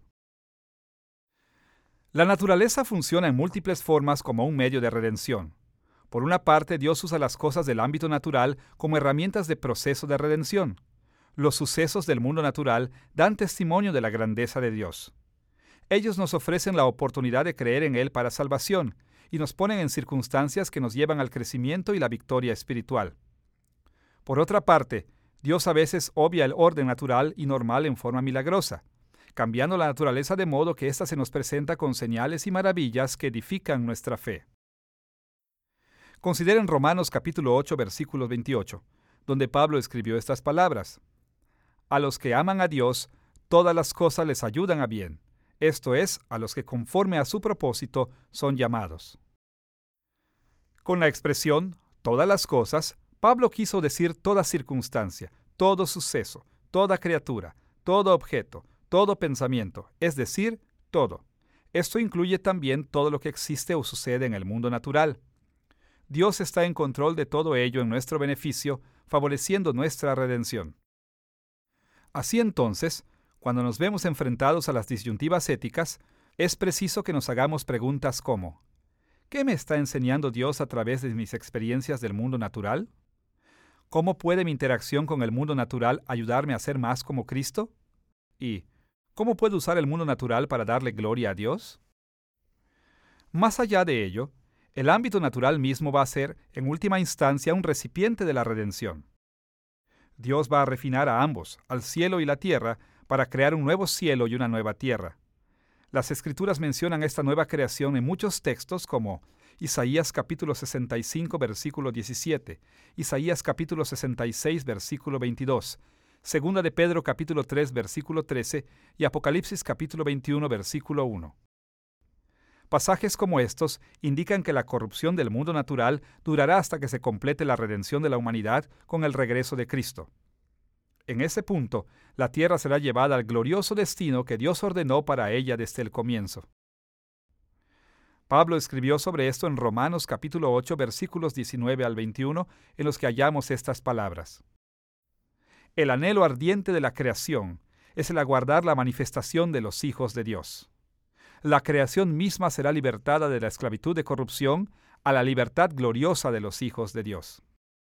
La naturaleza funciona en múltiples formas como un medio de redención. Por una parte, Dios usa las cosas del ámbito natural como herramientas de proceso de redención. Los sucesos del mundo natural dan testimonio de la grandeza de Dios. Ellos nos ofrecen la oportunidad de creer en Él para salvación y nos ponen en circunstancias que nos llevan al crecimiento y la victoria espiritual. Por otra parte, Dios a veces obvia el orden natural y normal en forma milagrosa, cambiando la naturaleza de modo que ésta se nos presenta con señales y maravillas que edifican nuestra fe. Consideren Romanos capítulo 8, versículo 28, donde Pablo escribió estas palabras. A los que aman a Dios, todas las cosas les ayudan a bien, esto es, a los que conforme a su propósito son llamados. Con la expresión todas las cosas, Pablo quiso decir toda circunstancia, todo suceso, toda criatura, todo objeto, todo pensamiento, es decir, todo. Esto incluye también todo lo que existe o sucede en el mundo natural. Dios está en control de todo ello en nuestro beneficio, favoreciendo nuestra redención. Así entonces, cuando nos vemos enfrentados a las disyuntivas éticas, es preciso que nos hagamos preguntas como: ¿qué me está enseñando Dios a través de mis experiencias del mundo natural? ¿Cómo puede mi interacción con el mundo natural ayudarme a ser más como Cristo? Y ¿cómo puedo usar el mundo natural para darle gloria a Dios? Más allá de ello, el ámbito natural mismo va a ser, en última instancia, un recipiente de la redención. Dios va a refinar a ambos, al cielo y la tierra, para crear un nuevo cielo y una nueva tierra. Las Escrituras mencionan esta nueva creación en muchos textos como Isaías capítulo 65, versículo 17, Isaías capítulo 66, versículo 22, Segunda de Pedro capítulo 3 versículo 13 y Apocalipsis capítulo 21 versículo 1. Pasajes como estos indican que la corrupción del mundo natural durará hasta que se complete la redención de la humanidad con el regreso de Cristo. En ese punto, la tierra será llevada al glorioso destino que Dios ordenó para ella desde el comienzo. Pablo escribió sobre esto en Romanos capítulo 8 versículos 19 al 21, en los que hallamos estas palabras. El anhelo ardiente de la creación es el aguardar la manifestación de los hijos de Dios. La creación misma será libertada de la esclavitud de corrupción a la libertad gloriosa de los hijos de Dios.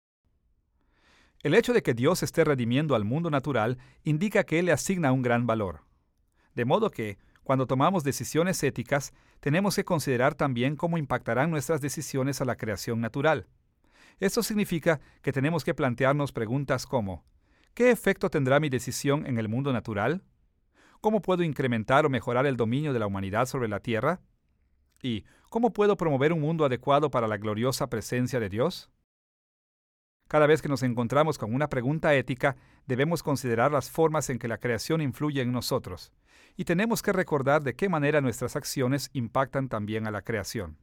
El hecho de que Dios esté redimiendo al mundo natural indica que Él le asigna un gran valor. De modo que, cuando tomamos decisiones éticas, tenemos que considerar también cómo impactarán nuestras decisiones a la creación natural. Esto significa que tenemos que plantearnos preguntas como: ¿qué efecto tendrá mi decisión en el mundo natural? ¿Cómo puedo incrementar o mejorar el dominio de la humanidad sobre la tierra? ¿Y cómo puedo promover un mundo adecuado para la gloriosa presencia de Dios? Cada vez que nos encontramos con una pregunta ética, debemos considerar las formas en que la creación influye en nosotros, y tenemos que recordar de qué manera nuestras acciones impactan también a la creación.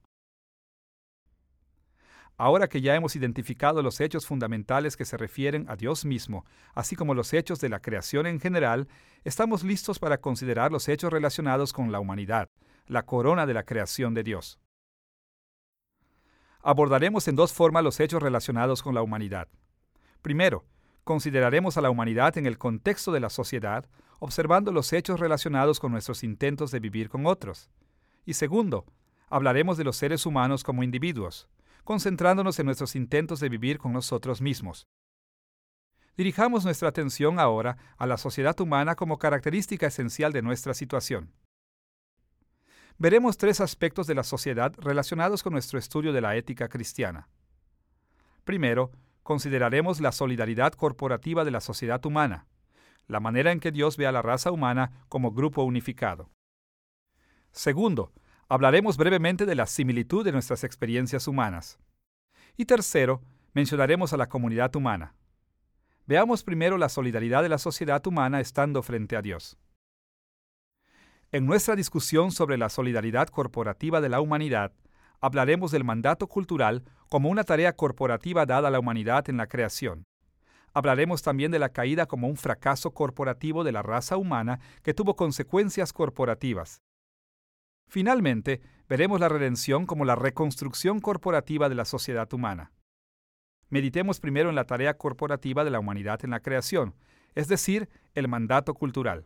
Ahora que ya hemos identificado los hechos fundamentales que se refieren a Dios mismo, así como los hechos de la creación en general, estamos listos para considerar los hechos relacionados con la humanidad, la corona de la creación de Dios. Abordaremos en dos formas los hechos relacionados con la humanidad. Primero, consideraremos a la humanidad en el contexto de la sociedad, observando los hechos relacionados con nuestros intentos de vivir con otros. Y segundo, hablaremos de los seres humanos como individuos, concentrándonos en nuestros intentos de vivir con nosotros mismos. Dirijamos nuestra atención ahora a la sociedad humana como característica esencial de nuestra situación. Veremos tres aspectos de la sociedad relacionados con nuestro estudio de la ética cristiana. Primero, consideraremos la solidaridad corporativa de la sociedad humana, la manera en que Dios ve a la raza humana como grupo unificado. Segundo, hablaremos brevemente de la similitud de nuestras experiencias humanas. Y tercero, mencionaremos a la comunidad humana. Veamos primero la solidaridad de la sociedad humana estando frente a Dios. En nuestra discusión sobre la solidaridad corporativa de la humanidad, hablaremos del mandato cultural como una tarea corporativa dada a la humanidad en la creación. Hablaremos también de la caída como un fracaso corporativo de la raza humana que tuvo consecuencias corporativas. Finalmente, veremos la redención como la reconstrucción corporativa de la sociedad humana. Meditemos primero en la tarea corporativa de la humanidad en la creación, es decir, el mandato cultural.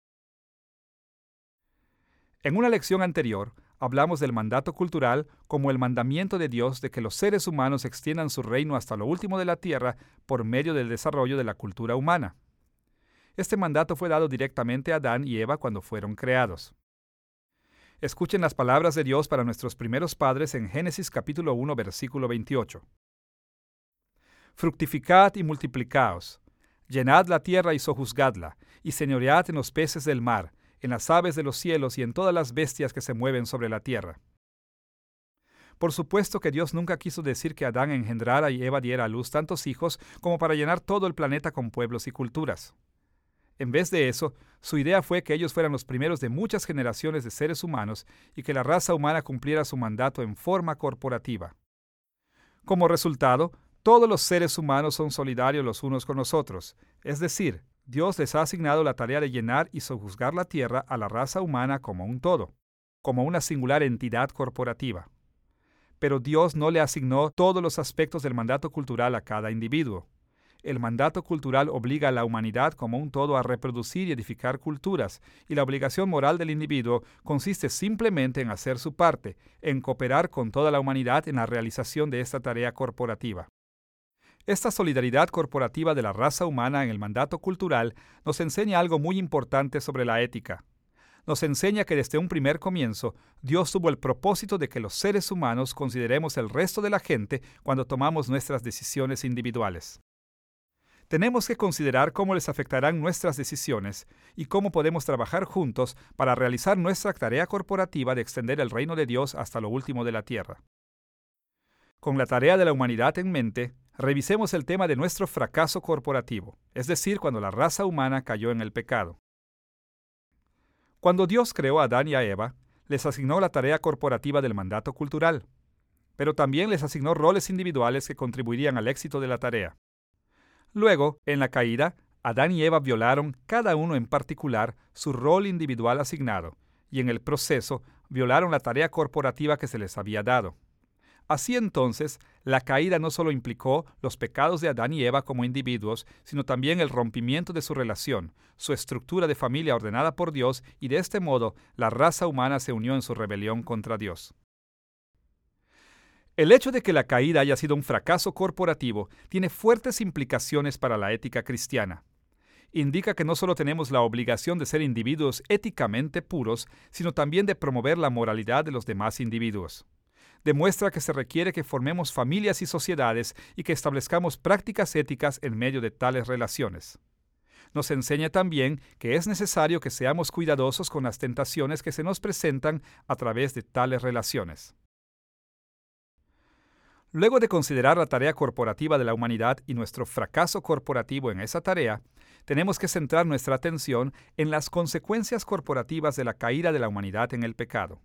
En una lección anterior, hablamos del mandato cultural como el mandamiento de Dios de que los seres humanos extiendan su reino hasta lo último de la tierra por medio del desarrollo de la cultura humana. Este mandato fue dado directamente a Adán y Eva cuando fueron creados. Escuchen las palabras de Dios para nuestros primeros padres en Génesis capítulo 1, versículo 28. Fructificad y multiplicaos, llenad la tierra y sojuzgadla, y señoread en los peces del mar, en las aves de los cielos y en todas las bestias que se mueven sobre la tierra. Por supuesto que Dios nunca quiso decir que Adán engendrara y Eva diera a luz tantos hijos como para llenar todo el planeta con pueblos y culturas. En vez de eso, su idea fue que ellos fueran los primeros de muchas generaciones de seres humanos y que la raza humana cumpliera su mandato en forma corporativa. Como resultado, todos los seres humanos son solidarios los unos con los otros, es decir, Dios les ha asignado la tarea de llenar y sojuzgar la tierra a la raza humana como un todo, como una singular entidad corporativa. Pero Dios no le asignó todos los aspectos del mandato cultural a cada individuo. El mandato cultural obliga a la humanidad como un todo a reproducir y edificar culturas, y la obligación moral del individuo consiste simplemente en hacer su parte, en cooperar con toda la humanidad en la realización de esta tarea corporativa. Esta solidaridad corporativa de la raza humana en el mandato cultural nos enseña algo muy importante sobre la ética. Nos enseña que desde un primer comienzo, Dios tuvo el propósito de que los seres humanos consideremos el resto de la gente cuando tomamos nuestras decisiones individuales. Tenemos que considerar cómo les afectarán nuestras decisiones y cómo podemos trabajar juntos para realizar nuestra tarea corporativa de extender el reino de Dios hasta lo último de la tierra. Con la tarea de la humanidad en mente, revisemos el tema de nuestro fracaso corporativo, es decir, cuando la raza humana cayó en el pecado. Cuando Dios creó a Adán y a Eva, les asignó la tarea corporativa del mandato cultural, pero también les asignó roles individuales que contribuirían al éxito de la tarea. Luego, en la caída, Adán y Eva violaron, cada uno en particular, su rol individual asignado, y en el proceso violaron la tarea corporativa que se les había dado. Así entonces, la caída no solo implicó los pecados de Adán y Eva como individuos, sino también el rompimiento de su relación, su estructura de familia ordenada por Dios, y de este modo la raza humana se unió en su rebelión contra Dios. El hecho de que la caída haya sido un fracaso corporativo tiene fuertes implicaciones para la ética cristiana. Indica que no solo tenemos la obligación de ser individuos éticamente puros, sino también de promover la moralidad de los demás individuos. Demuestra que se requiere que formemos familias y sociedades y que establezcamos prácticas éticas en medio de tales relaciones. Nos enseña también que es necesario que seamos cuidadosos con las tentaciones que se nos presentan a través de tales relaciones. Luego de considerar la tarea corporativa de la humanidad y nuestro fracaso corporativo en esa tarea, tenemos que centrar nuestra atención en las consecuencias corporativas de la caída de la humanidad en el pecado.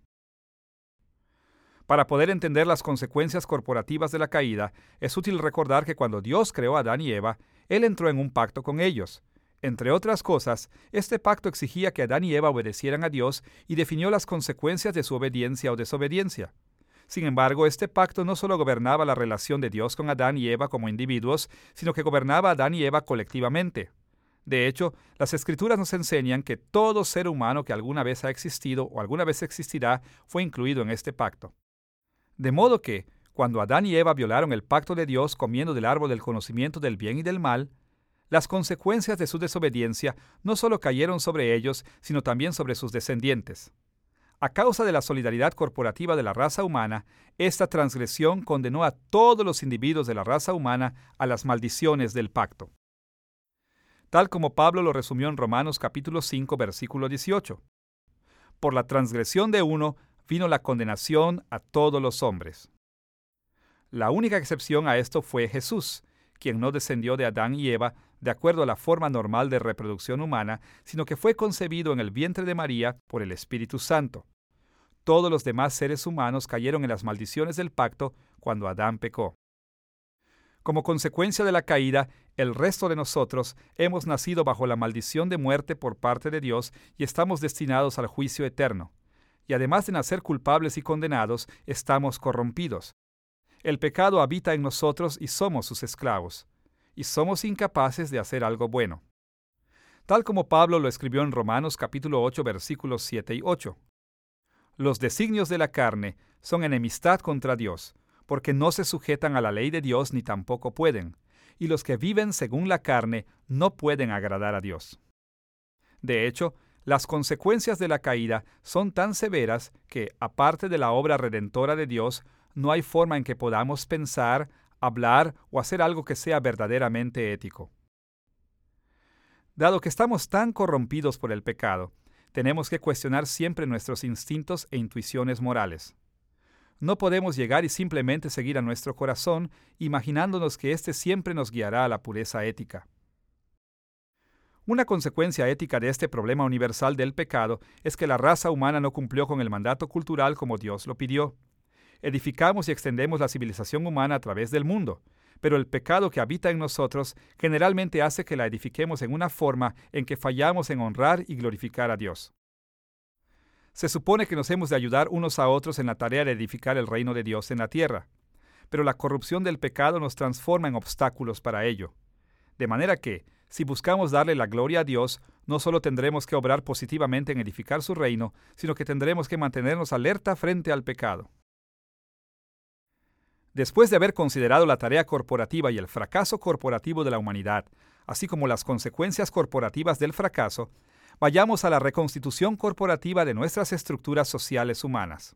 Para poder entender las consecuencias corporativas de la caída, es útil recordar que cuando Dios creó a Adán y Eva, Él entró en un pacto con ellos. Entre otras cosas, este pacto exigía que Adán y Eva obedecieran a Dios y definió las consecuencias de su obediencia o desobediencia. Sin embargo, este pacto no solo gobernaba la relación de Dios con Adán y Eva como individuos, sino que gobernaba a Adán y Eva colectivamente. De hecho, las Escrituras nos enseñan que todo ser humano que alguna vez ha existido o alguna vez existirá fue incluido en este pacto. De modo que, cuando Adán y Eva violaron el pacto de Dios comiendo del árbol del conocimiento del bien y del mal, las consecuencias de su desobediencia no solo cayeron sobre ellos, sino también sobre sus descendientes. A causa de la solidaridad corporativa de la raza humana, esta transgresión condenó a todos los individuos de la raza humana a las maldiciones del pacto. Tal como Pablo lo resumió en Romanos capítulo 5, versículo 18. Por la transgresión de uno vino la condenación a todos los hombres. La única excepción a esto fue Jesús, quien no descendió de Adán y Eva de acuerdo a la forma normal de reproducción humana, sino que fue concebido en el vientre de María por el Espíritu Santo. Todos los demás seres humanos cayeron en las maldiciones del pacto cuando Adán pecó. Como consecuencia de la caída, el resto de nosotros hemos nacido bajo la maldición de muerte por parte de Dios y estamos destinados al juicio eterno. Y además de nacer culpables y condenados, estamos corrompidos. El pecado habita en nosotros y somos sus esclavos. Y somos incapaces de hacer algo bueno. Tal como Pablo lo escribió en Romanos capítulo 8, versículos 7 y 8. Los designios de la carne son enemistad contra Dios, porque no se sujetan a la ley de Dios ni tampoco pueden, y los que viven según la carne no pueden agradar a Dios. De hecho, las consecuencias de la caída son tan severas que, aparte de la obra redentora de Dios, no hay forma en que podamos pensar, hablar o hacer algo que sea verdaderamente ético. Dado que estamos tan corrompidos por el pecado, tenemos que cuestionar siempre nuestros instintos e intuiciones morales. No podemos llegar y simplemente seguir a nuestro corazón, imaginándonos que éste siempre nos guiará a la pureza ética. Una consecuencia ética de este problema universal del pecado es que la raza humana no cumplió con el mandato cultural como Dios lo pidió. Edificamos y extendemos la civilización humana a través del mundo, pero el pecado que habita en nosotros generalmente hace que la edifiquemos en una forma en que fallamos en honrar y glorificar a Dios. Se supone que nos hemos de ayudar unos a otros en la tarea de edificar el reino de Dios en la tierra, pero la corrupción del pecado nos transforma en obstáculos para ello. De manera que, si buscamos darle la gloria a Dios, no solo tendremos que obrar positivamente en edificar su reino, sino que tendremos que mantenernos alerta frente al pecado. Después de haber considerado la tarea corporativa y el fracaso corporativo de la humanidad, así como las consecuencias corporativas del fracaso, vayamos a la reconstitución corporativa de nuestras estructuras sociales humanas.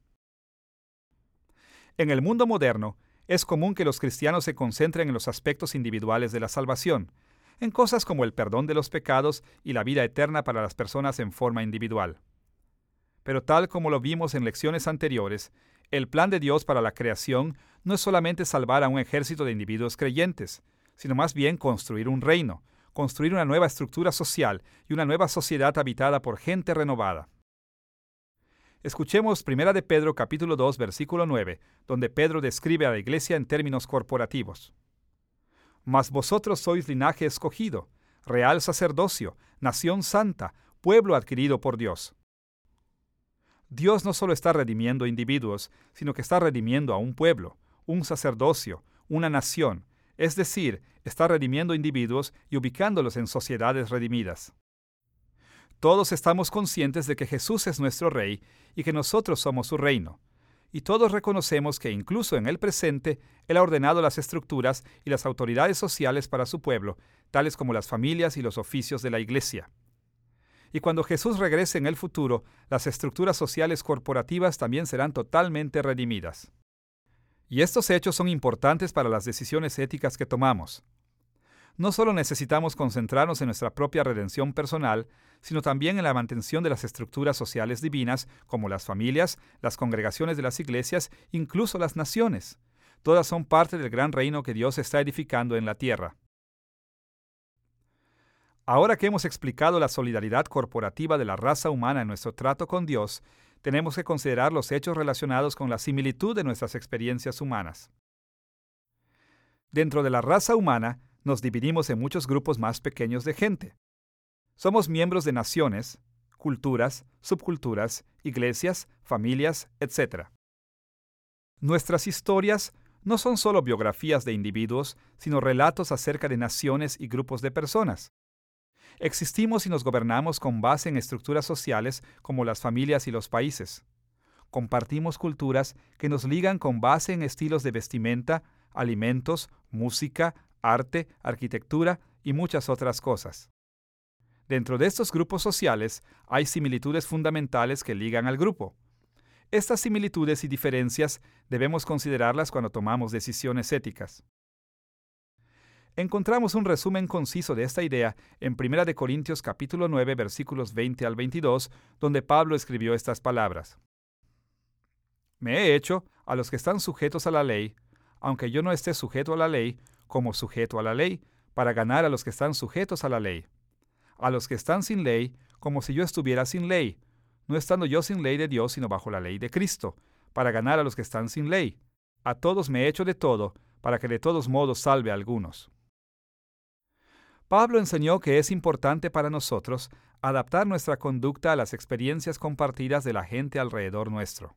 En el mundo moderno, es común que los cristianos se concentren en los aspectos individuales de la salvación, en cosas como el perdón de los pecados y la vida eterna para las personas en forma individual. Pero tal como lo vimos en lecciones anteriores, El plan de Dios para la creación no es solamente salvar a un ejército de individuos creyentes, sino más bien construir un reino, construir una nueva estructura social y una nueva sociedad habitada por gente renovada. Escuchemos 1 de Pedro capítulo 2, versículo 9, donde Pedro describe a la iglesia en términos corporativos. Mas vosotros sois linaje escogido, real sacerdocio, nación santa, pueblo adquirido por Dios. Dios no solo está redimiendo individuos, sino que está redimiendo a un pueblo, un sacerdocio, una nación, es decir, está redimiendo individuos y ubicándolos en sociedades redimidas. Todos estamos conscientes de que Jesús es nuestro Rey y que nosotros somos su reino. Y todos reconocemos que incluso en el presente, Él ha ordenado las estructuras y las autoridades sociales para su pueblo, tales como las familias y los oficios de la Iglesia. Y cuando Jesús regrese en el futuro, las estructuras sociales corporativas también serán totalmente redimidas. Y estos hechos son importantes para las decisiones éticas que tomamos. No solo necesitamos concentrarnos en nuestra propia redención personal, sino también en la mantención de las estructuras sociales divinas, como las familias, las congregaciones de las iglesias, incluso las naciones. Todas son parte del gran reino que Dios está edificando en la tierra. Ahora que hemos explicado la solidaridad corporativa de la raza humana en nuestro trato con Dios, tenemos que considerar los hechos relacionados con la similitud de nuestras experiencias humanas. Dentro de la raza humana, nos dividimos en muchos grupos más pequeños de gente. Somos miembros de naciones, culturas, subculturas, iglesias, familias, etc. Nuestras historias no son solo biografías de individuos, sino relatos acerca de naciones y grupos de personas. Existimos y nos gobernamos con base en estructuras sociales como las familias y los países. Compartimos culturas que nos ligan con base en estilos de vestimenta, alimentos, música, arte, arquitectura y muchas otras cosas. Dentro de estos grupos sociales hay similitudes fundamentales que ligan al grupo. Estas similitudes y diferencias debemos considerarlas cuando tomamos decisiones éticas. Encontramos un resumen conciso de esta idea en 1 de Corintios capítulo 9, versículos 20 al 22, donde Pablo escribió estas palabras. Me he hecho a los que están sujetos a la ley, aunque yo no esté sujeto a la ley, como sujeto a la ley, para ganar a los que están sujetos a la ley. A los que están sin ley, como si yo estuviera sin ley, no estando yo sin ley de Dios, sino bajo la ley de Cristo, para ganar a los que están sin ley. A todos me he hecho de todo, para que de todos modos salve a algunos. Pablo enseñó que es importante para nosotros adaptar nuestra conducta a las experiencias compartidas de la gente alrededor nuestro.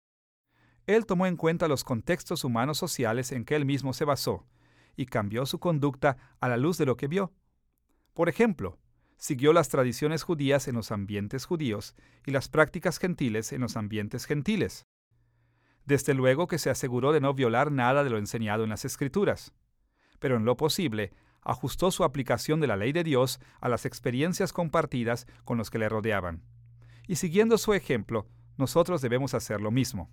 Él tomó en cuenta los contextos humanos sociales en que él mismo se basó y cambió su conducta a la luz de lo que vio. Por ejemplo, siguió las tradiciones judías en los ambientes judíos y las prácticas gentiles en los ambientes gentiles. Desde luego que se aseguró de no violar nada de lo enseñado en las Escrituras, pero en lo posible ajustó su aplicación de la ley de Dios a las experiencias compartidas con los que le rodeaban. Y siguiendo su ejemplo, nosotros debemos hacer lo mismo.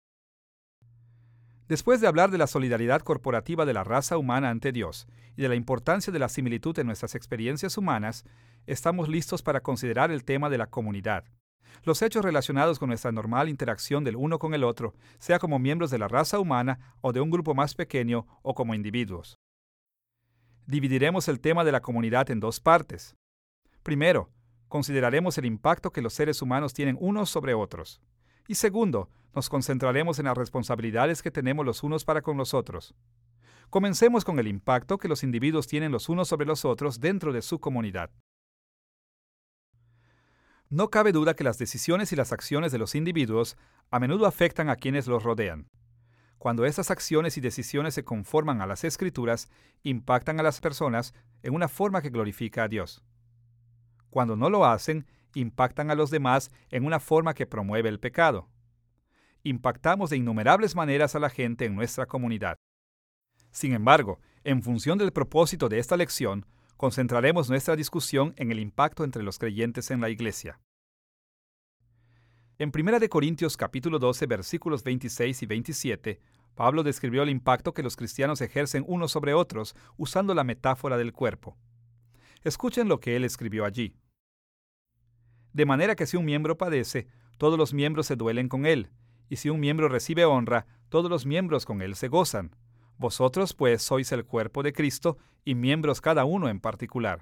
Después de hablar de la solidaridad corporativa de la raza humana ante Dios y de la importancia de la similitud en nuestras experiencias humanas, estamos listos para considerar el tema de la comunidad. Los hechos relacionados con nuestra normal interacción del uno con el otro, sea como miembros de la raza humana o de un grupo más pequeño o como individuos. Dividiremos el tema de la comunidad en dos partes. Primero, consideraremos el impacto que los seres humanos tienen unos sobre otros. Y segundo, nos concentraremos en las responsabilidades que tenemos los unos para con los otros. Comencemos con el impacto que los individuos tienen los unos sobre los otros dentro de su comunidad. No cabe duda que las decisiones y las acciones de los individuos a menudo afectan a quienes los rodean. Cuando estas acciones y decisiones se conforman a las Escrituras, impactan a las personas en una forma que glorifica a Dios. Cuando no lo hacen, impactan a los demás en una forma que promueve el pecado. Impactamos de innumerables maneras a la gente en nuestra comunidad. Sin embargo, en función del propósito de esta lección, concentraremos nuestra discusión en el impacto entre los creyentes en la iglesia. En 1 de Corintios capítulo 12, versículos 26 y 27, Pablo describió el impacto que los cristianos ejercen unos sobre otros usando la metáfora del cuerpo. Escuchen lo que él escribió allí. De manera que si un miembro padece, todos los miembros se duelen con él, y si un miembro recibe honra, todos los miembros con él se gozan. Vosotros, pues, sois el cuerpo de Cristo y miembros cada uno en particular.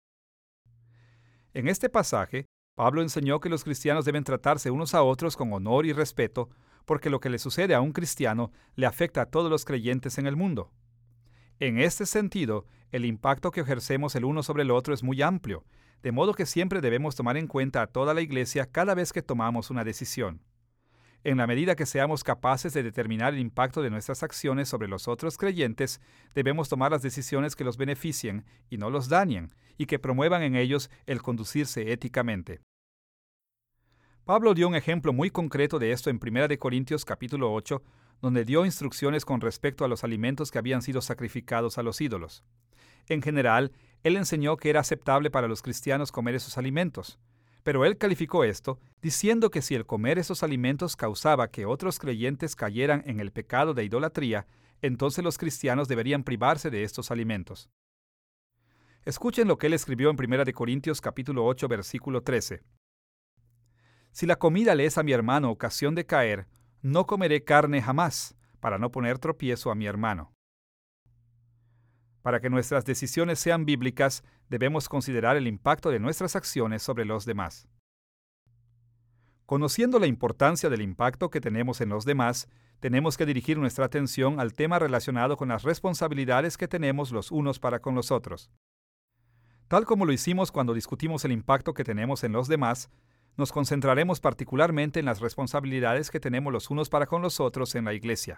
En este pasaje, Pablo enseñó que los cristianos deben tratarse unos a otros con honor y respeto, porque lo que le sucede a un cristiano le afecta a todos los creyentes en el mundo. En este sentido, el impacto que ejercemos el uno sobre el otro es muy amplio, de modo que siempre debemos tomar en cuenta a toda la Iglesia cada vez que tomamos una decisión. En la medida que seamos capaces de determinar el impacto de nuestras acciones sobre los otros creyentes, debemos tomar las decisiones que los beneficien y no los dañen, y que promuevan en ellos el conducirse éticamente. Pablo dio un ejemplo muy concreto de esto en 1 Corintios capítulo 8, donde dio instrucciones con respecto a los alimentos que habían sido sacrificados a los ídolos. En general, él enseñó que era aceptable para los cristianos comer esos alimentos, pero él calificó esto diciendo que si el comer esos alimentos causaba que otros creyentes cayeran en el pecado de idolatría, entonces los cristianos deberían privarse de estos alimentos. Escuchen lo que él escribió en 1 Corintios capítulo 8, versículo 13. Si la comida le es a mi hermano ocasión de caer, no comeré carne jamás, para no poner tropiezo a mi hermano. Para que nuestras decisiones sean bíblicas, debemos considerar el impacto de nuestras acciones sobre los demás. Conociendo la importancia del impacto que tenemos en los demás, tenemos que dirigir nuestra atención al tema relacionado con las responsabilidades que tenemos los unos para con los otros. Tal como lo hicimos cuando discutimos el impacto que tenemos en los demás, nos concentraremos particularmente en las responsabilidades que tenemos los unos para con los otros en la Iglesia.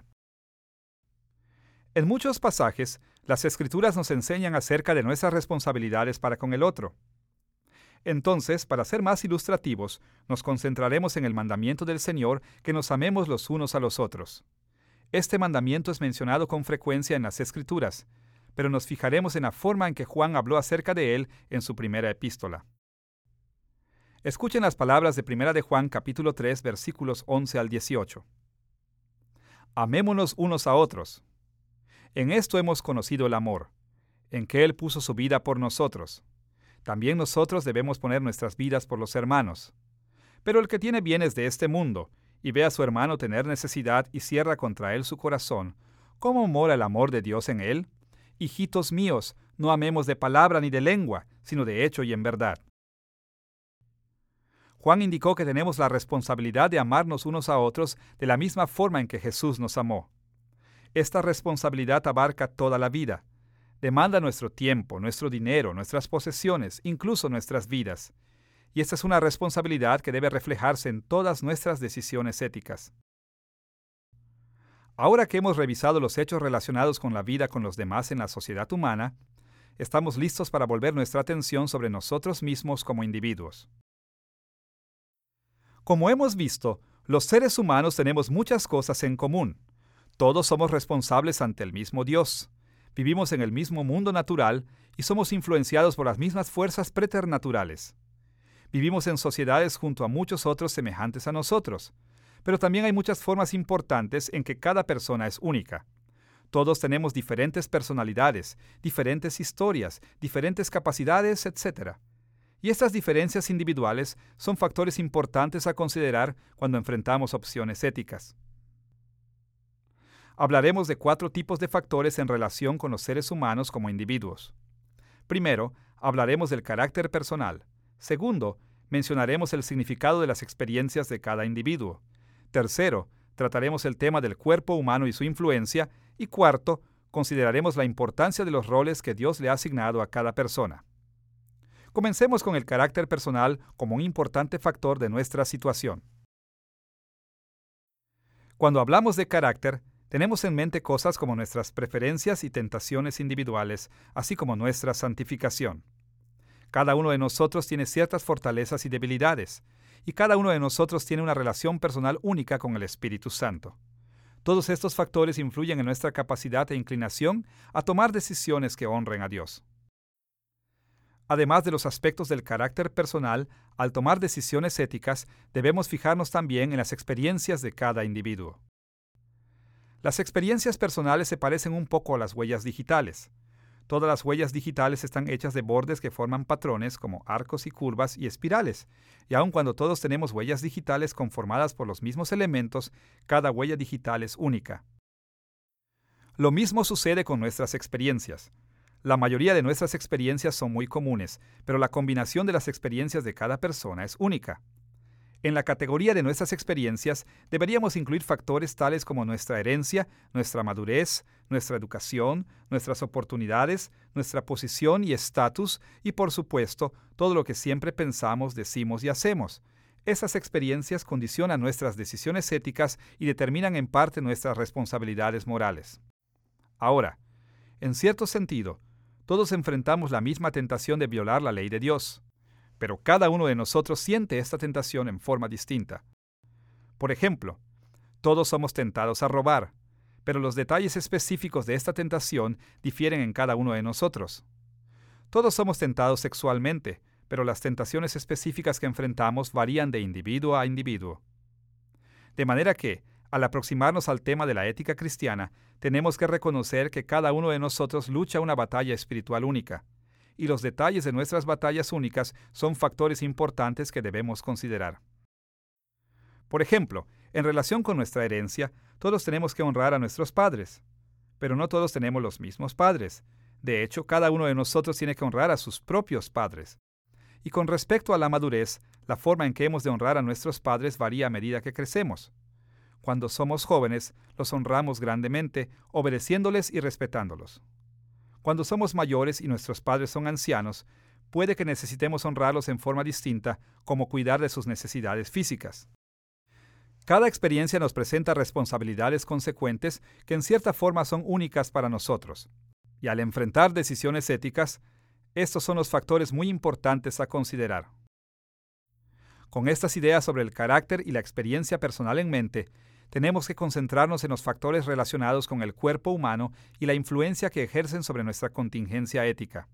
En muchos pasajes, las Escrituras nos enseñan acerca de nuestras responsabilidades para con el otro. Entonces, para ser más ilustrativos, nos concentraremos en el mandamiento del Señor que nos amemos los unos a los otros. Este mandamiento es mencionado con frecuencia en las Escrituras, pero nos fijaremos en la forma en que Juan habló acerca de él en su primera epístola. Escuchen las palabras de 1 de Juan capítulo 3, versículos 11 al 18. Amémonos unos a otros. En esto hemos conocido el amor, en que Él puso su vida por nosotros. También nosotros debemos poner nuestras vidas por los hermanos. Pero el que tiene bienes de este mundo, y ve a su hermano tener necesidad y cierra contra él su corazón, ¿cómo mora el amor de Dios en él? Hijitos míos, no amemos de palabra ni de lengua, sino de hecho y en verdad. Juan indicó que tenemos la responsabilidad de amarnos unos a otros de la misma forma en que Jesús nos amó. Esta responsabilidad abarca toda la vida. Demanda nuestro tiempo, nuestro dinero, nuestras posesiones, incluso nuestras vidas. Y esta es una responsabilidad que debe reflejarse en todas nuestras decisiones éticas. Ahora que hemos revisado los hechos relacionados con la vida con los demás en la sociedad humana, estamos listos para volver nuestra atención sobre nosotros mismos como individuos. Como hemos visto, los seres humanos tenemos muchas cosas en común. Todos somos responsables ante el mismo Dios. Vivimos en el mismo mundo natural y somos influenciados por las mismas fuerzas preternaturales. Vivimos en sociedades junto a muchos otros semejantes a nosotros, pero también hay muchas formas importantes en que cada persona es única. Todos tenemos diferentes personalidades, diferentes historias, diferentes capacidades, etc. Y estas diferencias individuales son factores importantes a considerar cuando enfrentamos opciones éticas. Hablaremos de 4 tipos de factores en relación con los seres humanos como individuos. Primero, hablaremos del carácter personal. Segundo, mencionaremos el significado de las experiencias de cada individuo. Tercero, trataremos el tema del cuerpo humano y su influencia. Y cuarto, consideraremos la importancia de los roles que Dios le ha asignado a cada persona. Comencemos con el carácter personal como un importante factor de nuestra situación. Cuando hablamos de carácter, tenemos en mente cosas como nuestras preferencias y tentaciones individuales, así como nuestra santificación. Cada uno de nosotros tiene ciertas fortalezas y debilidades, y cada uno de nosotros tiene una relación personal única con el Espíritu Santo. Todos estos factores influyen en nuestra capacidad e inclinación a tomar decisiones que honren a Dios. Además de los aspectos del carácter personal, al tomar decisiones éticas, debemos fijarnos también en las experiencias de cada individuo. Las experiencias personales se parecen un poco a las huellas digitales. Todas las huellas digitales están hechas de bordes que forman patrones como arcos y curvas y espirales. Y aun cuando todos tenemos huellas digitales conformadas por los mismos elementos, cada huella digital es única. Lo mismo sucede con nuestras experiencias. La mayoría de nuestras experiencias son muy comunes, pero la combinación de las experiencias de cada persona es única. En la categoría de nuestras experiencias deberíamos incluir factores tales como nuestra herencia, nuestra madurez, nuestra educación, nuestras oportunidades, nuestra posición y estatus y, por supuesto, todo lo que siempre pensamos, decimos y hacemos. Esas experiencias condicionan nuestras decisiones éticas y determinan en parte nuestras responsabilidades morales. Ahora, en cierto sentido, todos enfrentamos la misma tentación de violar la ley de Dios. Pero cada uno de nosotros siente esta tentación en forma distinta. Por ejemplo, todos somos tentados a robar, pero los detalles específicos de esta tentación difieren en cada uno de nosotros. Todos somos tentados sexualmente, pero las tentaciones específicas que enfrentamos varían de individuo a individuo. De manera que, al aproximarnos al tema de la ética cristiana, tenemos que reconocer que cada uno de nosotros lucha una batalla espiritual única, y los detalles de nuestras batallas únicas son factores importantes que debemos considerar. Por ejemplo, en relación con nuestra herencia, todos tenemos que honrar a nuestros padres, pero no todos tenemos los mismos padres. De hecho, cada uno de nosotros tiene que honrar a sus propios padres. Y con respecto a la madurez, la forma en que hemos de honrar a nuestros padres varía a medida que crecemos. Cuando somos jóvenes, los honramos grandemente, obedeciéndoles y respetándolos. Cuando somos mayores y nuestros padres son ancianos, puede que necesitemos honrarlos en forma distinta, como cuidar de sus necesidades físicas. Cada experiencia nos presenta responsabilidades consecuentes que en cierta forma son únicas para nosotros. Y al enfrentar decisiones éticas, estos son los factores muy importantes a considerar. Con estas ideas sobre el carácter y la experiencia personal en mente, tenemos que concentrarnos en los factores relacionados con el cuerpo humano y la influencia que ejercen sobre nuestra contingencia ética.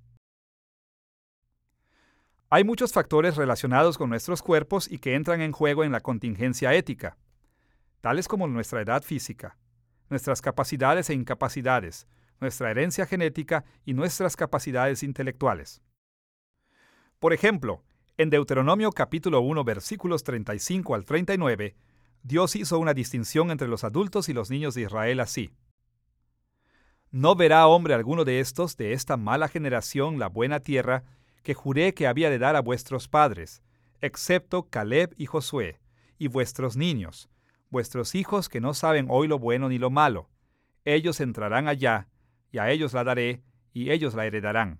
Hay muchos factores relacionados con nuestros cuerpos y que entran en juego en la contingencia ética, tales como nuestra edad física, nuestras capacidades e incapacidades, nuestra herencia genética y nuestras capacidades intelectuales. Por ejemplo, en Deuteronomio capítulo 1 versículos 35 al 39, Dios hizo una distinción entre los adultos y los niños de Israel así: No verá hombre alguno de estos, de esta mala generación, la buena tierra, que juré que había de dar a vuestros padres, excepto Caleb y Josué, y vuestros niños, vuestros hijos que no saben hoy lo bueno ni lo malo. Ellos entrarán allá, y a ellos la daré, y ellos la heredarán.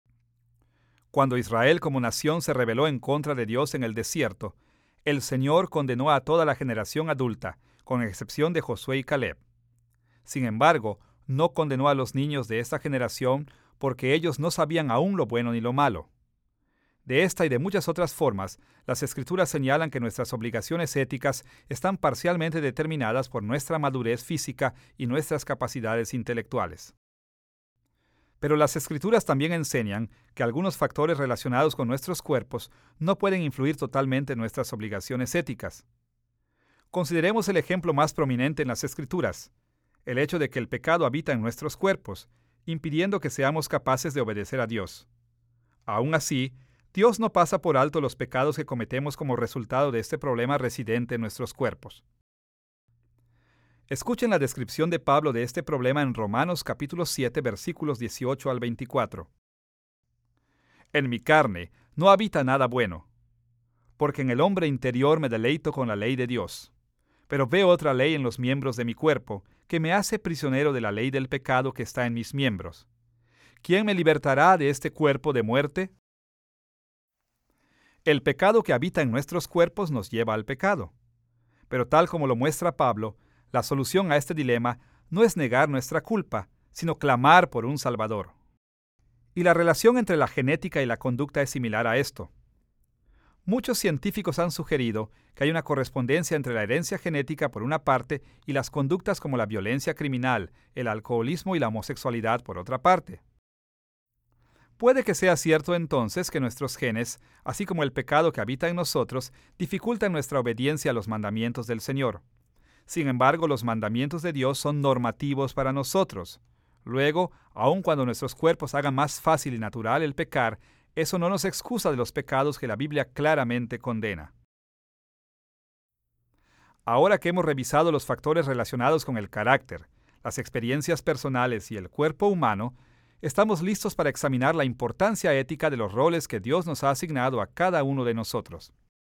Cuando Israel como nación se rebeló en contra de Dios en el desierto, el Señor condenó a toda la generación adulta, con excepción de Josué y Caleb. Sin embargo, no condenó a los niños de esta generación porque ellos no sabían aún lo bueno ni lo malo. De esta y de muchas otras formas, las Escrituras señalan que nuestras obligaciones éticas están parcialmente determinadas por nuestra madurez física y nuestras capacidades intelectuales. Pero las Escrituras también enseñan que algunos factores relacionados con nuestros cuerpos no pueden influir totalmente en nuestras obligaciones éticas. Consideremos el ejemplo más prominente en las Escrituras, el hecho de que el pecado habita en nuestros cuerpos, impidiendo que seamos capaces de obedecer a Dios. Aún así, Dios no pasa por alto los pecados que cometemos como resultado de este problema residente en nuestros cuerpos. Escuchen la descripción de Pablo de este problema en Romanos capítulo 7, versículos 18 al 24. En mi carne no habita nada bueno, porque en el hombre interior me deleito con la ley de Dios. Pero veo otra ley en los miembros de mi cuerpo, que me hace prisionero de la ley del pecado que está en mis miembros. ¿Quién me libertará de este cuerpo de muerte? El pecado que habita en nuestros cuerpos nos lleva al pecado. Pero tal como lo muestra Pablo, la solución a este dilema no es negar nuestra culpa, sino clamar por un Salvador. Y la relación entre la genética y la conducta es similar a esto. Muchos científicos han sugerido que hay una correspondencia entre la herencia genética por una parte y las conductas como la violencia criminal, el alcoholismo y la homosexualidad por otra parte. Puede que sea cierto entonces que nuestros genes, así como el pecado que habita en nosotros, dificultan nuestra obediencia a los mandamientos del Señor. Sin embargo, los mandamientos de Dios son normativos para nosotros. Luego, aun cuando nuestros cuerpos hagan más fácil y natural el pecar, eso no nos excusa de los pecados que la Biblia claramente condena. Ahora que hemos revisado los factores relacionados con el carácter, las experiencias personales y el cuerpo humano, estamos listos para examinar la importancia ética de los roles que Dios nos ha asignado a cada uno de nosotros.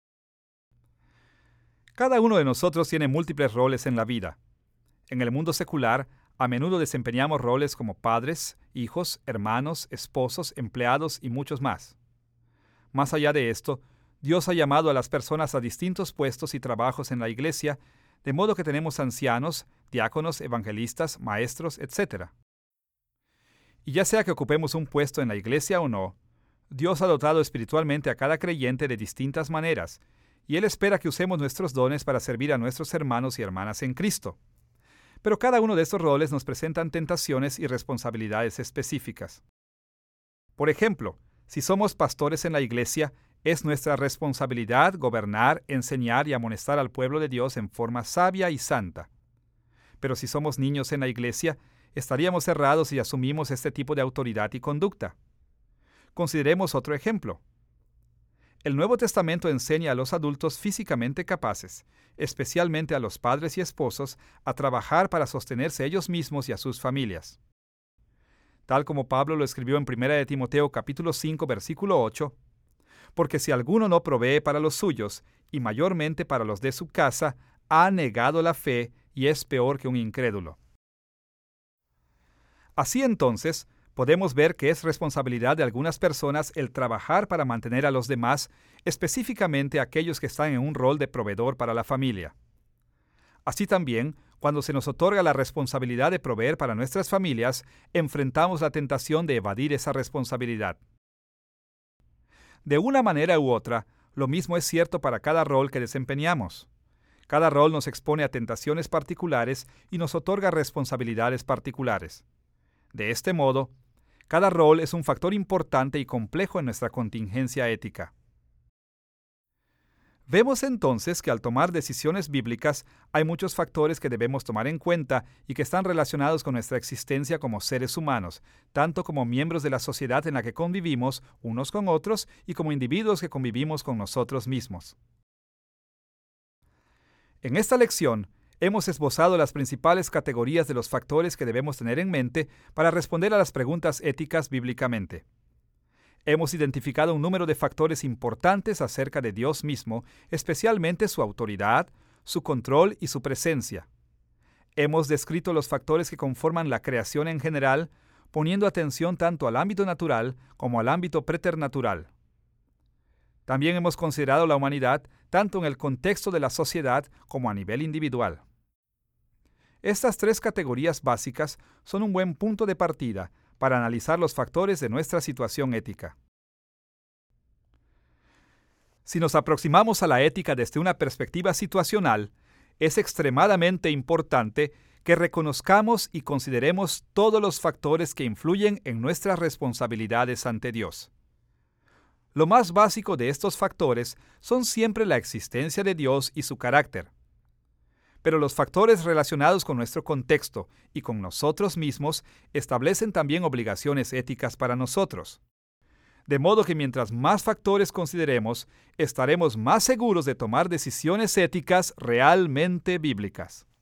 Cada uno de nosotros tiene múltiples roles en la vida. En el mundo secular, a menudo desempeñamos roles como padres, hijos, hermanos, esposos, empleados y muchos más. Más allá de esto, Dios ha llamado a las personas a distintos puestos y trabajos en la iglesia, de modo que tenemos ancianos, diáconos, evangelistas, maestros, etc. Y ya sea que ocupemos un puesto en la iglesia o no, Dios ha dotado espiritualmente a cada creyente de distintas maneras, y Él espera que usemos nuestros dones para servir a nuestros hermanos y hermanas en Cristo. Pero cada uno de estos roles nos presentan tentaciones y responsabilidades específicas. Por ejemplo, si somos pastores en la iglesia, es nuestra responsabilidad gobernar, enseñar y amonestar al pueblo de Dios en forma sabia y santa. Pero si somos niños en la iglesia, estaríamos errados si asumimos este tipo de autoridad y conducta. Consideremos otro ejemplo. El Nuevo Testamento enseña a los adultos físicamente capaces, especialmente a los padres y esposos, a trabajar para sostenerse ellos mismos y a sus familias. Tal como Pablo lo escribió en 1 de Timoteo capítulo 5, versículo 8, porque si alguno no provee para los suyos, y mayormente para los de su casa, ha negado la fe y es peor que un incrédulo. Así entonces, podemos ver que es responsabilidad de algunas personas el trabajar para mantener a los demás, específicamente aquellos que están en un rol de proveedor para la familia. Así también, cuando se nos otorga la responsabilidad de proveer para nuestras familias, enfrentamos la tentación de evadir esa responsabilidad. De una manera u otra, lo mismo es cierto para cada rol que desempeñamos. Cada rol nos expone a tentaciones particulares y nos otorga responsabilidades particulares. De este modo, cada rol es un factor importante y complejo en nuestra contingencia ética. Vemos entonces que al tomar decisiones bíblicas hay muchos factores que debemos tomar en cuenta y que están relacionados con nuestra existencia como seres humanos, tanto como miembros de la sociedad en la que convivimos unos con otros y como individuos que convivimos con nosotros mismos. En esta lección, hemos esbozado las principales categorías de los factores que debemos tener en mente para responder a las preguntas éticas bíblicamente. Hemos identificado un número de factores importantes acerca de Dios mismo, especialmente su autoridad, su control y su presencia. Hemos descrito los factores que conforman la creación en general, poniendo atención tanto al ámbito natural como al ámbito preternatural. También hemos considerado la humanidad tanto en el contexto de la sociedad como a nivel individual. Estas tres categorías básicas son un buen punto de partida para analizar los factores de nuestra situación ética. Si nos aproximamos a la ética desde una perspectiva situacional, es extremadamente importante que reconozcamos y consideremos todos los factores que influyen en nuestras responsabilidades ante Dios. Lo más básico de estos factores son siempre la existencia de Dios y su carácter. Pero los factores relacionados con nuestro contexto y con nosotros mismos establecen también obligaciones éticas para nosotros. De modo que mientras más factores consideremos, estaremos más seguros de tomar decisiones éticas realmente bíblicas.